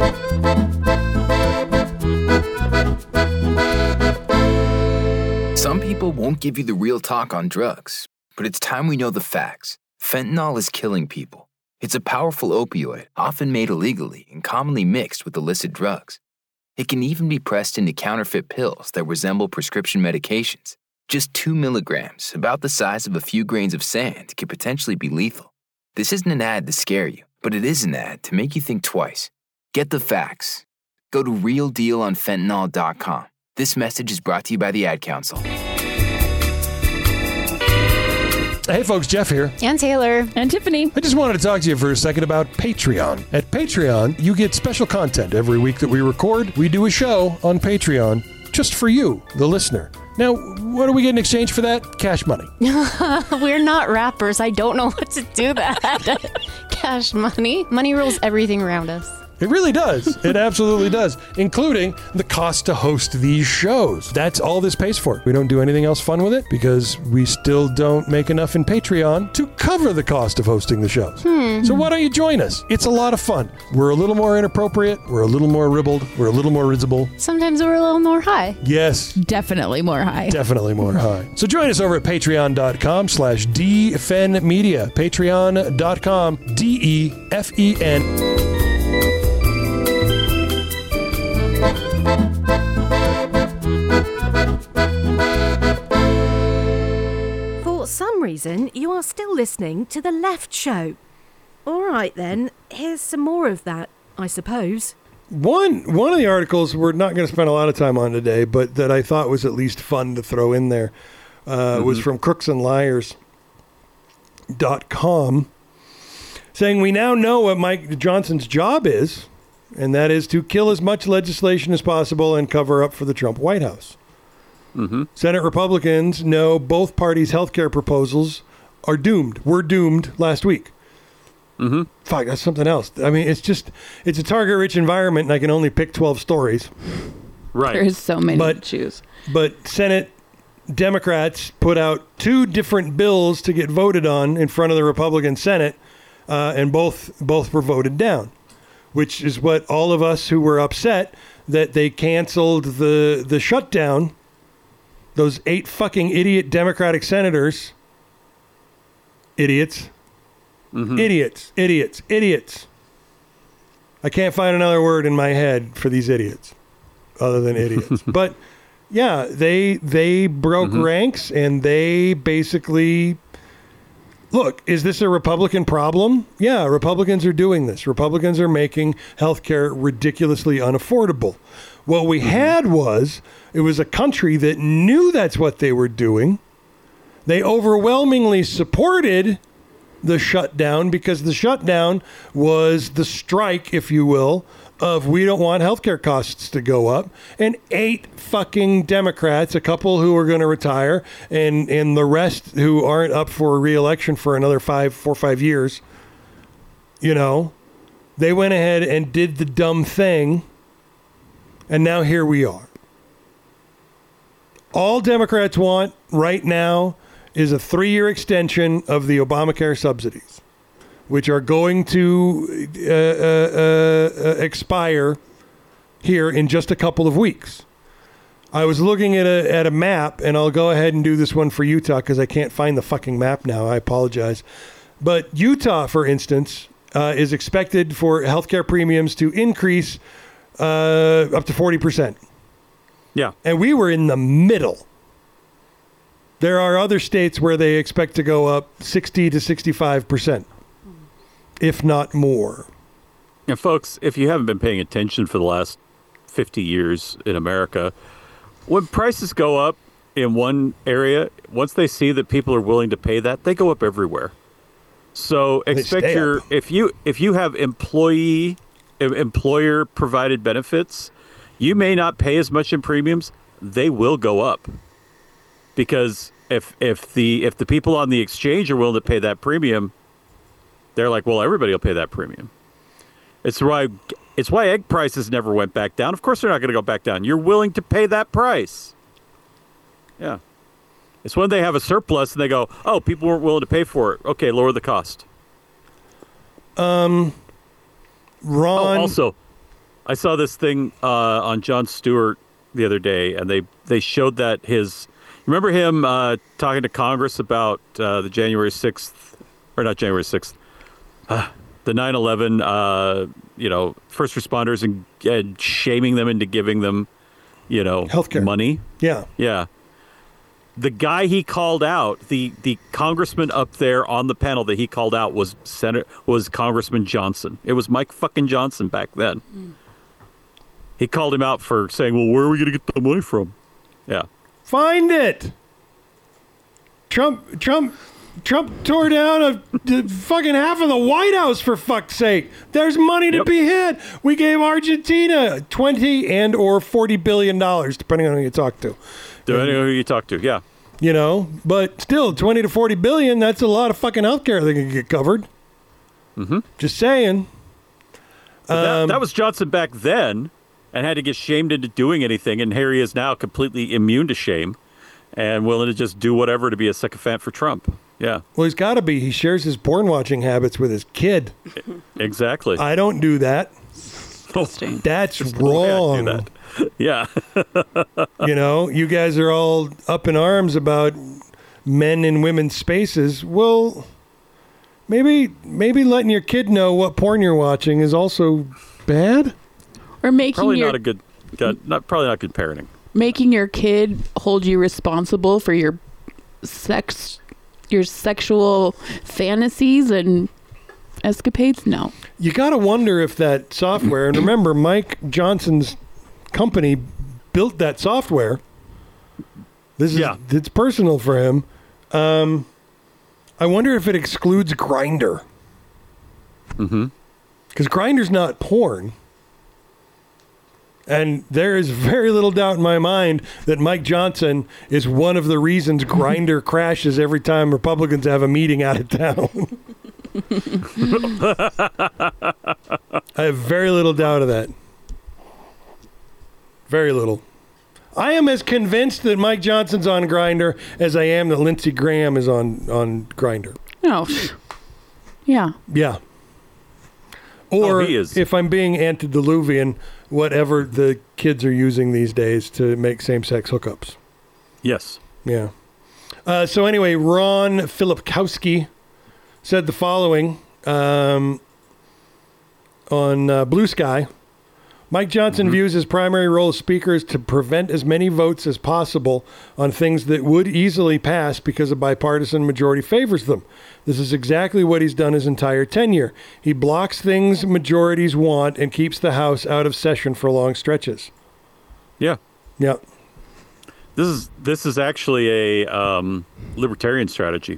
Some people won't give you the real talk on drugs, but it's time we know the facts. Fentanyl is killing people. It's a powerful opioid, often made illegally and commonly mixed with illicit drugs. It can even be pressed into counterfeit pills that resemble prescription medications. Just two milligrams, about the size of a few grains of sand, could potentially be lethal. This isn't an ad to scare you, but it is an ad to make you think twice. Get the facts. Go to real deal on fentanyl dot com. This message is brought to you by the Ad Council. Hey folks, Jeff here. And Taylor. And Tiffany. I just wanted to talk to you for a second about Patreon. At Patreon, you get special content every week that we record. We do a show on Patreon just for you, the listener. Now, what do we get in exchange for that? Cash money. We're not rappers. I don't know what to do that. Cash money. Money rules everything around us. It really does. It absolutely does, including the cost to host these shows. That's all this pays for. We don't do anything else fun with it because we still don't make enough in Patreon to cover the cost of hosting the shows. Hmm. So why don't you join us? It's a lot of fun. We're a little more inappropriate. We're a little more ribald. We're a little more risible. Sometimes we're a little more high. Yes. Definitely more high. Definitely more high. So join us over at patreon.com slash dfenmedia. Patreon.com D E F E N some reason, you are still listening to The Left Show. All right, then. Here's some more of that, I suppose. One one of the articles we're not going to spend a lot of time on today, but that I thought was at least fun to throw in there, uh, mm-hmm. was from crooks and liars dot com, saying we now know what Mike Johnson's job is, and that is to kill as much legislation as possible and cover up for the Trump White House. Mm-hmm. Senate Republicans know both parties' health care proposals are doomed. Were doomed last week. Mm-hmm. Fuck, that's something else. I mean, it's just, it's a target-rich environment, and I can only pick twelve stories. Right. There's so many but, to choose. But Senate Democrats put out two different bills to get voted on in front of the Republican Senate, uh, and both both were voted down, which is what all of us who were upset that they canceled the the shutdown, those eight fucking idiot Democratic senators, idiots, mm-hmm. idiots, idiots, idiots. I can't find another word in my head for these idiots other than idiots. But yeah, they they broke mm-hmm. ranks, and they basically, look, is this a Republican problem? Yeah, Republicans are doing this. Republicans are making healthcare ridiculously unaffordable. What we had was, it was a country that knew that's what they were doing. They overwhelmingly supported the shutdown because the shutdown was the strike, if you will, of we don't want healthcare costs to go up. And eight fucking Democrats, a couple who are going to retire, and, and the rest who aren't up for re-election for another five, four or five years, you know, they went ahead and did the dumb thing. And now here we are. All Democrats want right now is a three-year extension of the Obamacare subsidies, which are going to uh, uh, uh, expire here in just a couple of weeks. I was looking at a at a map, and I'll go ahead and do this one for Utah because I can't find the fucking map now. I apologize. But Utah, for instance, uh, is expected for healthcare premiums to increase uh, up to forty percent. Yeah. And we were in the middle. There are other states where they expect to go up sixty to sixty-five percent, if not more. And folks, if you haven't been paying attention for the last fifty years in America, when prices go up in one area, once they see that people are willing to pay that, they go up everywhere. So expect your up. if you if you have employee employer provided benefits, you may not pay as much in premiums. They will go up. Because if if the if the people on the exchange are willing to pay that premium, they're like, well, everybody will pay that premium. It's why it's why egg prices never went back down. Of course, they're not going to go back down. You're willing to pay that price. Yeah, it's when they have a surplus and they go, oh, people weren't willing to pay for it. Okay, lower the cost. Um, Ron. Oh, also, I saw this thing uh, on Jon Stewart the other day, and they they showed that his. Remember him uh, talking to Congress about uh, the January sixth, or not January sixth, uh, the nine eleven, uh, you know, first responders and, and shaming them into giving them, you know, healthcare money. Yeah. Yeah. The guy he called out, the, the congressman up there on the panel that he called out was Senator, was Congressman Johnson. It was Mike fucking Johnson back then. Mm. He called him out for saying, well, where are we going to get the money from? Yeah. Find it. Trump, Trump, Trump tore down a, a fucking half of the White House, for fuck's sake. There's money to yep. be had. We gave Argentina twenty and or forty billion dollars, depending on who you talk to. Depending on who you talk to, yeah. You know, but still, twenty to forty billion. That's a lot of fucking healthcare that can get covered. Mm-hmm. Just saying. Um, that, that was Johnson back then. And had to get shamed into doing anything, and here he is now completely immune to shame and willing to just do whatever to be a sycophant for Trump. Yeah. Well, he's got to be. He shares his porn watching habits with his kid. Exactly. I don't do that. That's wrong. Do that. Yeah. You know, you guys are all up in arms about men in women's spaces. Well, maybe maybe letting your kid know what porn you're watching is also bad. Or making probably your, not a good, good, not probably not good parenting. Making your kid hold you responsible for your sex your sexual fantasies and escapades? No. You got to wonder if that software, and remember, Mike Johnson's company built that software. This is Yeah. it's personal for him. Um, I wonder if it excludes Grindr. Mm-hmm. Because Grindr's not porn. And there is very little doubt in my mind that Mike Johnson is one of the reasons Grindr crashes every time Republicans have a meeting out of town. I have very little doubt of that. Very little. I am as convinced that Mike Johnson's on Grindr as I am that Lindsey Graham is on, on Grindr. No. Yeah. Yeah. Or Oh, he is. if I'm being antediluvian, whatever the kids are using these days to make same-sex hookups. Yes. Yeah. Uh, so anyway, Ron Filipkowski said the following um, on uh, Blue Sky. Mike Johnson Mm-hmm. views his primary role as speaker is to prevent as many votes as possible on things that would easily pass because a bipartisan majority favors them. This is exactly what he's done his entire tenure. He blocks things majorities want and keeps the House out of session for long stretches. Yeah. Yeah. This is this is actually a um, libertarian strategy.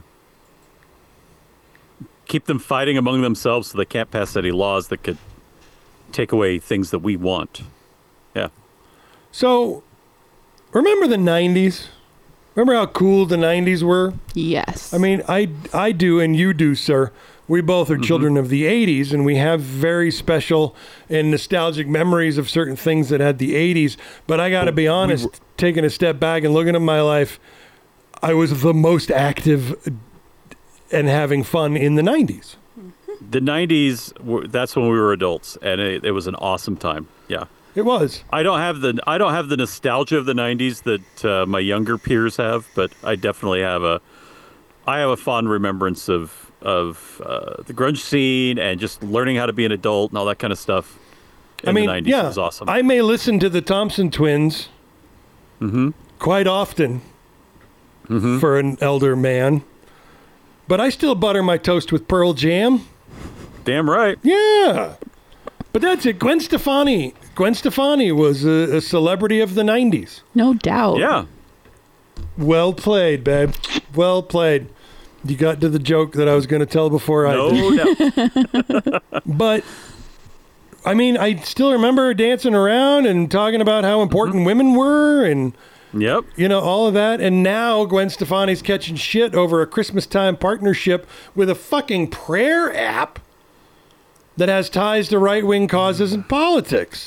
Keep them fighting among themselves so they can't pass any laws that could take away things that we want. Yeah. So, remember the nineties? Remember how cool the nineties were? Yes. I mean, I, I do and you do, sir. We both are children of the eighties, and we have very special and nostalgic memories of certain things that had the eighties. But I got to be honest, taking a step back and looking at my life, I was the most active and having fun in the nineties. The nineties, were, that's when we were adults, and it, it was an awesome time. Yeah. It was. I don't have the I don't have the nostalgia of the nineties that uh, my younger peers have, but I definitely have a I have a fond remembrance of of uh, the grunge scene and just learning how to be an adult and all that kind of stuff. In I mean, the nineties yeah, was awesome. I may listen to the Thompson Twins mm-hmm. quite often mm-hmm. for an elder man, but I still butter my toast with Pearl Jam. Damn right. Yeah. But that's it. Gwen Stefani. Gwen Stefani was a, a celebrity of the nineties. No doubt. Yeah. Well played, babe. Well played. You got to the joke that I was going to tell before I No did. doubt. But, I mean, I still remember dancing around and talking about how important Mm-hmm. women were and, Yep. you know, all of that. And now Gwen Stefani's catching shit over a Christmas time partnership with a fucking prayer app that has ties to right-wing causes and politics.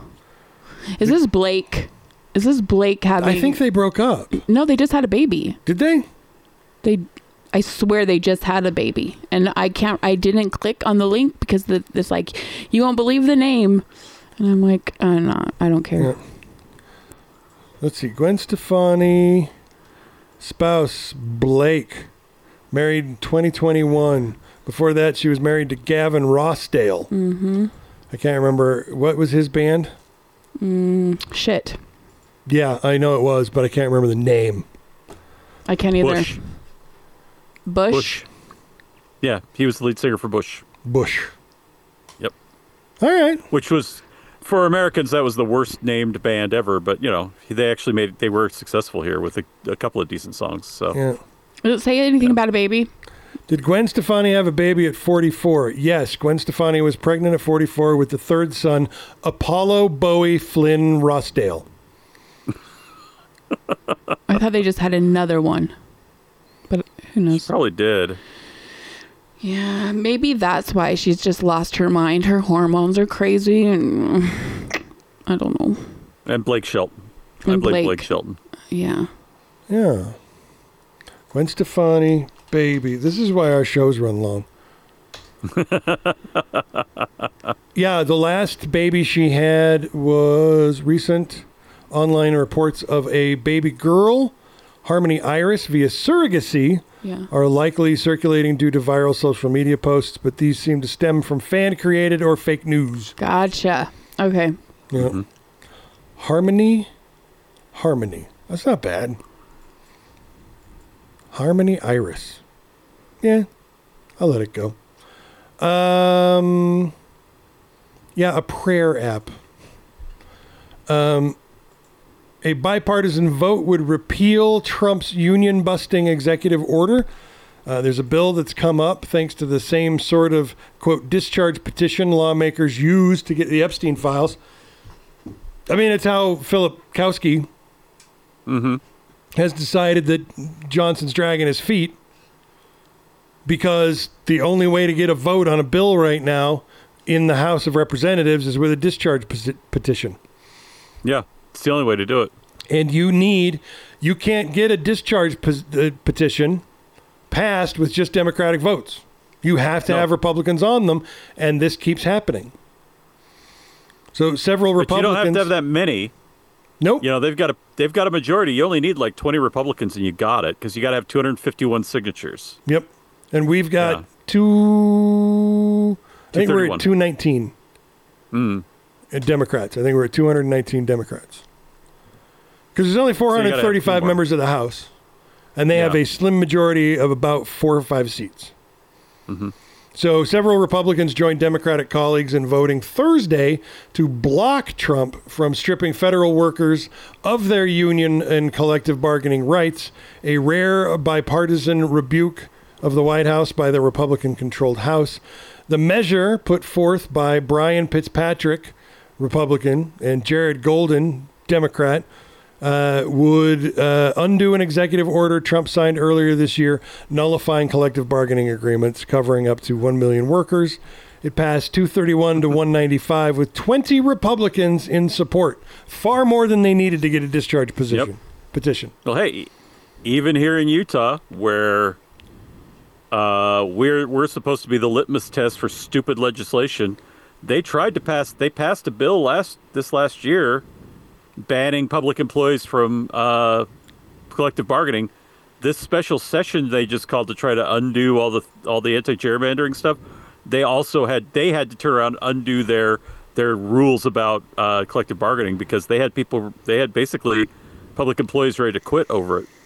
Is this Blake? Is this Blake having... I think they broke up. No, they just had a baby. Did they? They... I swear they just had a baby. And I can't... I didn't click on the link because the, it's like, you won't believe the name. And I'm like, I'm not... I don't care. Yeah. Let's see. Gwen Stefani, spouse Blake, married in twenty twenty-one. Before that, she was married to Gavin Rossdale. Mm-hmm. I can't remember. What was his band? Mm, shit. Yeah, I know it was, but I can't remember the name. I can't either. Bush. Bush? Bush. Yeah, he was the lead singer for Bush. Bush. Yep. All right. Which was, for Americans, that was the worst named band ever. But you know, they actually made they were successful here with a, a couple of decent songs. So. Yeah. Does it say anything about a baby? Did Gwen Stefani have a baby at forty-four? Yes, Gwen Stefani was pregnant at forty-four with the third son, Apollo Bowie Flynn Rossdale. I thought they just had another one. But who knows? Probably did. Yeah, maybe that's why she's just lost her mind. Her hormones are crazy, and I don't know. And Blake Shelton. And I blame Blake. Blake Shelton. Yeah. Yeah. Gwen Stefani, baby. This is why our shows run long. Yeah, the last baby she had was recent. Online reports of a baby girl, Harmony Iris, via surrogacy, Yeah. are likely circulating due to viral social media posts, but these seem to stem from fan-created or fake news. Gotcha. Okay. Yeah. Mm-hmm. Harmony, Harmony. That's not bad. Harmony Iris. yeah, I'll let it go. Um, yeah, a prayer app. Um, a bipartisan vote would repeal Trump's union-busting executive order. Uh, there's a bill that's come up thanks to the same sort of, quote, discharge petition lawmakers used to get the Epstein files. I mean, it's how Philip Kowski mm-hmm. has decided that Johnson's dragging his feet because the only way to get a vote on a bill right now in the House of Representatives is with a discharge peti- petition. Yeah, it's the only way to do it. And you need, you can't get a discharge pos- uh, petition passed with just Democratic votes. You have to no. have Republicans on them, and this keeps happening. So several but Republicans. You don't have to have that many. Nope. You know, they've got a they've got a majority. You only need like twenty Republicans, and you got it because you got to have two hundred fifty-one signatures. Yep. And we've got yeah. two. I think we're at two nineteen. Mm. Democrats. I think we're at two hundred nineteen Democrats. Because there's only four hundred thirty-five so members of the House. And they yeah. have a slim majority of about four or five seats. Mm-hmm. So several Republicans joined Democratic colleagues in voting Thursday to block Trump from stripping federal workers of their union and collective bargaining rights, a rare bipartisan rebuke of the White House by the Republican-controlled House. The measure put forth by Brian Fitzpatrick, Republican, and Jared Golden, Democrat, Uh, would uh, undo an executive order Trump signed earlier this year, nullifying collective bargaining agreements covering up to one million workers. It passed two thirty-one to one ninety-five with twenty Republicans in support, far more than they needed to get a discharge position, yep. petition. Well, hey, even here in Utah, where uh, we're we're supposed to be the litmus test for stupid legislation, they tried to pass. They passed a bill last this last year. Banning public employees from uh, collective bargaining. This special session they just called to try to undo all the all the anti-gerrymandering stuff. They also had they had to turn around and undo their their rules about uh, collective bargaining because they had people they had basically public employees ready to quit over it.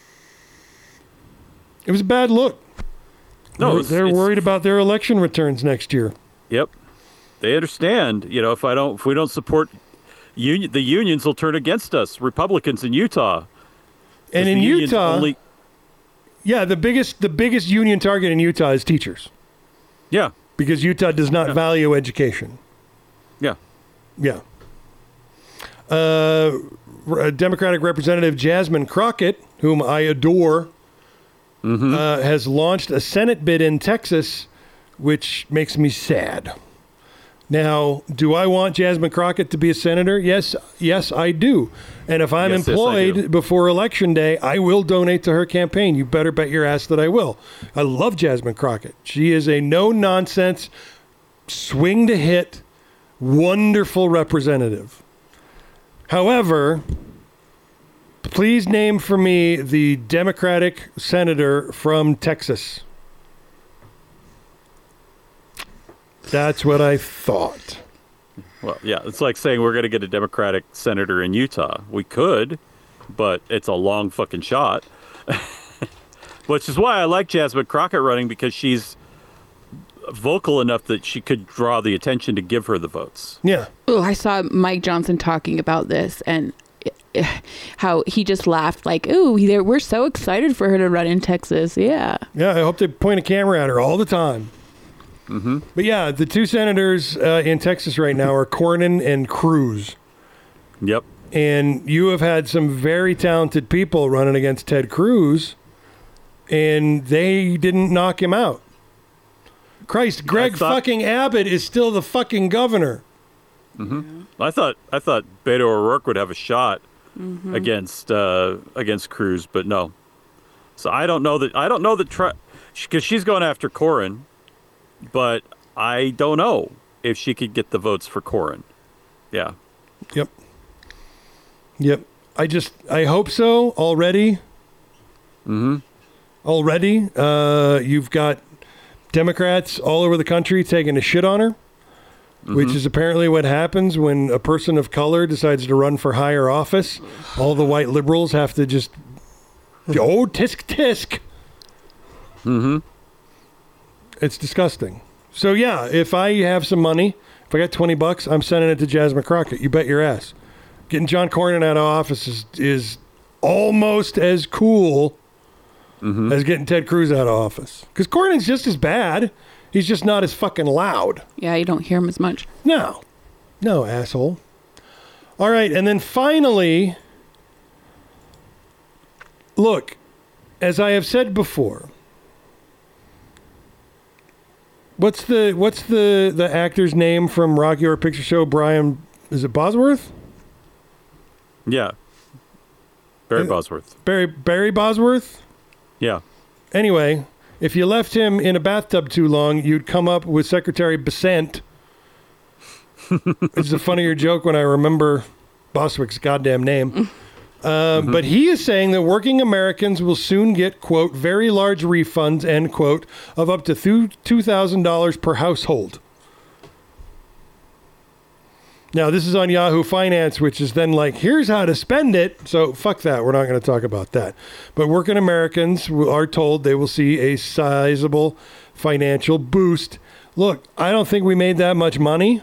It was a bad look. No, they're, it's, they're it's, worried about their election returns next year. Yep, they understand. You know, if I don't if we don't support. Union, the unions will turn against us, Republicans in Utah. And in Utah, only... yeah, the biggest the biggest union target in Utah is teachers. Yeah. Because Utah does not yeah. value education. Yeah. Yeah. Uh, Democratic Representative Jasmine Crockett, whom I adore, mm-hmm. uh, has launched a Senate bid in Texas, which makes me sad. Now, do I want Jasmine Crockett to be a senator? Yes, yes, I do. And if I'm yes, employed yes, before Election Day, I will donate to her campaign. You better bet your ass that I will. I love Jasmine Crockett. She is a no-nonsense, swing-to-hit, wonderful representative. However, please name for me the Democratic senator from Texas. That's what I thought. Well, yeah, it's like saying we're going to get a Democratic senator in Utah. We could, but it's a long fucking shot. Which is why I like Jasmine Crockett running, because she's vocal enough that she could draw the attention to give her the votes. Yeah. Oh, I saw Mike Johnson talking about this and how he just laughed like, ooh, we're so excited for her to run in Texas. Yeah. Yeah, I hope they point a camera at her all the time. Mm-hmm. But yeah, the two senators uh, in Texas right now are Cornyn and Cruz. Yep. And you have had some very talented people running against Ted Cruz, and they didn't knock him out. Christ, Greg thought, fucking Abbott is still the fucking governor. Mm-hmm. I thought I thought Beto O'Rourke would have a shot mm-hmm. against uh, against Cruz, but no. So I don't know that I don't know that because tri- she's going after Cornyn. But I don't know if she could get the votes for Cornyn. Yeah. Yep. Yep. I just, I hope so already. Mm-hmm. Already. Uh, you've got Democrats all over the country taking a shit on her, mm-hmm. which is apparently what happens when a person of color decides to run for higher office. All the white liberals have to just, oh, tisk tisk. Mm-hmm. It's disgusting. So yeah, if I have some money, if I got twenty bucks, I'm sending it to Jasmine Crockett. You bet your ass. Getting John Cornyn out of office is, is almost as cool mm-hmm. as getting Ted Cruz out of office. Because Cornyn's just as bad. He's just not as fucking loud. Yeah, you don't hear him as much. No. No, asshole. All right, and then finally, look, as I have said before, what's the what's the, the actor's name from Rocky Horror Picture Show? Brian, is it Bosworth? Yeah. Barry uh, Bosworth. Barry Barry Bosworth? Yeah. Anyway, if you left him in a bathtub too long, you'd come up with Secretary Besant. It's a funnier joke when I remember Boswick's goddamn name. Uh, mm-hmm. But he is saying that working Americans will soon get, quote, very large refunds, end quote, of up to two thousand dollars per household. Now, this is on Yahoo Finance, which is then like, here's how to spend it. So fuck that. We're not going to talk about that. But working Americans are told they will see a sizable financial boost. Look, I don't think we made that much money.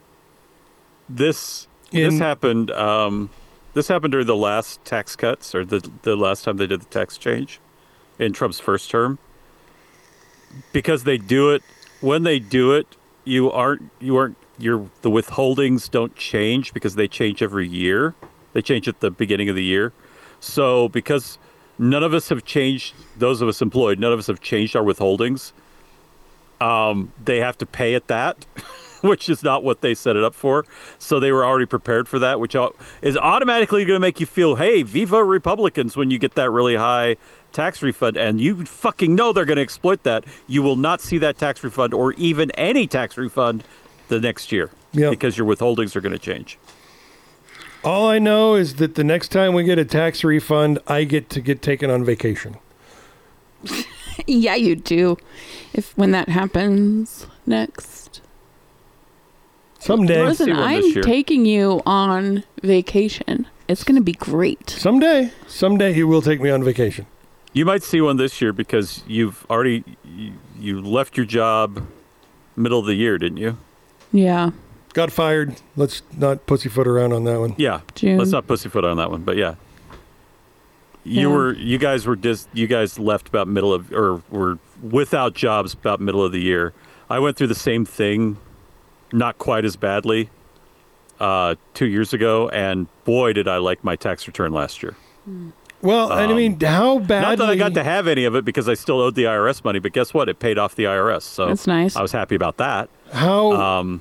This In, this happened. Um, this happened during the last tax cuts, or the the last time they did the tax change, in Trump's first term. Because they do it when they do it, you aren't you aren't your the withholdings don't change because they change every year. They change at the beginning of the year. So because none of us have changed, those of us employed, none of us have changed our withholdings. Um, they have to pay at that. Which is not what they set it up for. So they were already prepared for that, which is automatically going to make you feel, hey, viva Republicans, when you get that really high tax refund. And you fucking know they're going to exploit that. You will not see that tax refund or even any tax refund the next year yep. because your withholdings are going to change. All I know is that the next time we get a tax refund, I get to get taken on vacation. Yeah, you do. If when that happens next. Someday. Listen, I'm taking you on vacation. It's going to be great. Someday. Someday he will take me on vacation. You might see one this year because you've already, you, you left your job middle of the year, didn't you? Yeah. Got fired. Let's not pussyfoot around on that one. Yeah. June. Let's not pussyfoot on that one, but yeah. You Yeah. were, you guys were just, you guys left about middle of, or were without jobs about middle of the year. I went through the same thing. Not quite as badly uh, two years ago, and boy, did I like my tax return last year. Well, um, I mean, how badly... Not that I got to have any of it because I still owed the I R S money, but guess what? It paid off the I R S, so that's nice. I was happy about that. How... Um,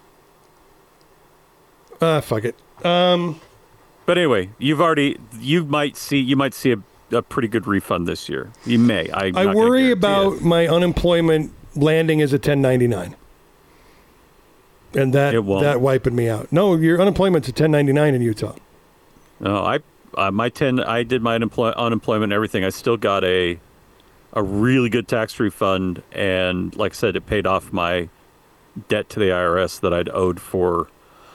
uh, fuck it. Um, but anyway, you've already... You might see You might see a, a pretty good refund this year. You may. I, I worry about it. my unemployment landing as a ten ninety-nine. And that that wiping me out. No, your unemployment's a ten ninety-nine in Utah. No, I uh, my ten. I did my unemploy, unemployment and everything. I still got a a really good tax refund, and like I said, it paid off my debt to the I R S that I'd owed for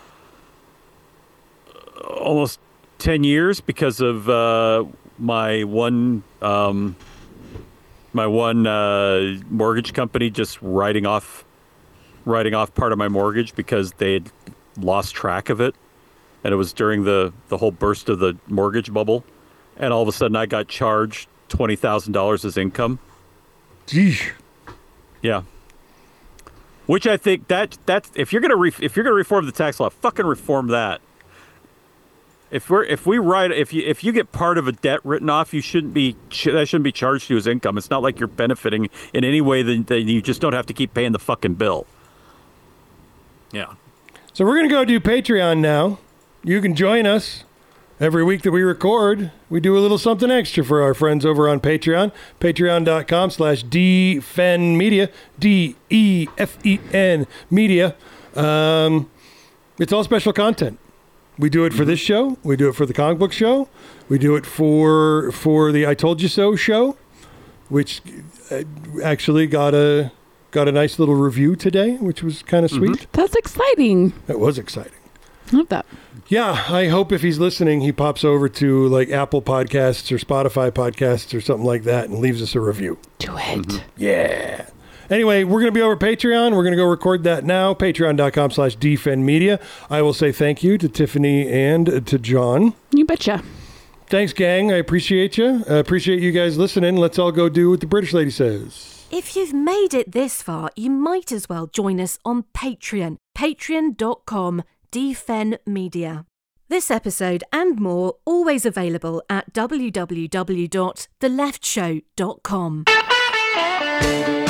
almost ten years because of uh, my one um, my one uh, mortgage company just writing off. writing off part of my mortgage because they had lost track of it. And it was during the, the whole burst of the mortgage bubble. And all of a sudden I got charged twenty thousand dollars as income. Geesh. Yeah. Which I think that that's, if you're going to, re, if you're going to reform the tax law, fucking reform that. If we're, if we write, if you, if you get part of a debt written off, you shouldn't be, that shouldn't be charged to you as income. It's not like you're benefiting in any way that, that you just don't have to keep paying the fucking bill. Yeah. So we're going to go do Patreon now. You can join us every week that we record. We do a little something extra for our friends over on Patreon. Patreon.com slash DFenMedia. D E F E N Media. Um, it's all special content. We do it for this show. We do it for the comic book show. We do it for for the I Told You So show, which actually got a... Got a nice little review today, which was kind of sweet. Mm-hmm. That's exciting. That was exciting. Love that. Yeah, I hope if he's listening, he pops over to like Apple Podcasts or Spotify Podcasts or something like that and leaves us a review. Do it. Mm-hmm. Yeah. Anyway, we're going to be over Patreon. We're going to go record that now. Patreon.com slash defendmedia. I will say thank you to Tiffany and to John. You betcha. Thanks, gang. I appreciate you. I appreciate you guys listening. Let's all go do what the British lady says. If you've made it this far, you might as well join us on Patreon. Patreon.com defendmedia. This episode and more always available at w w w dot the left show dot com.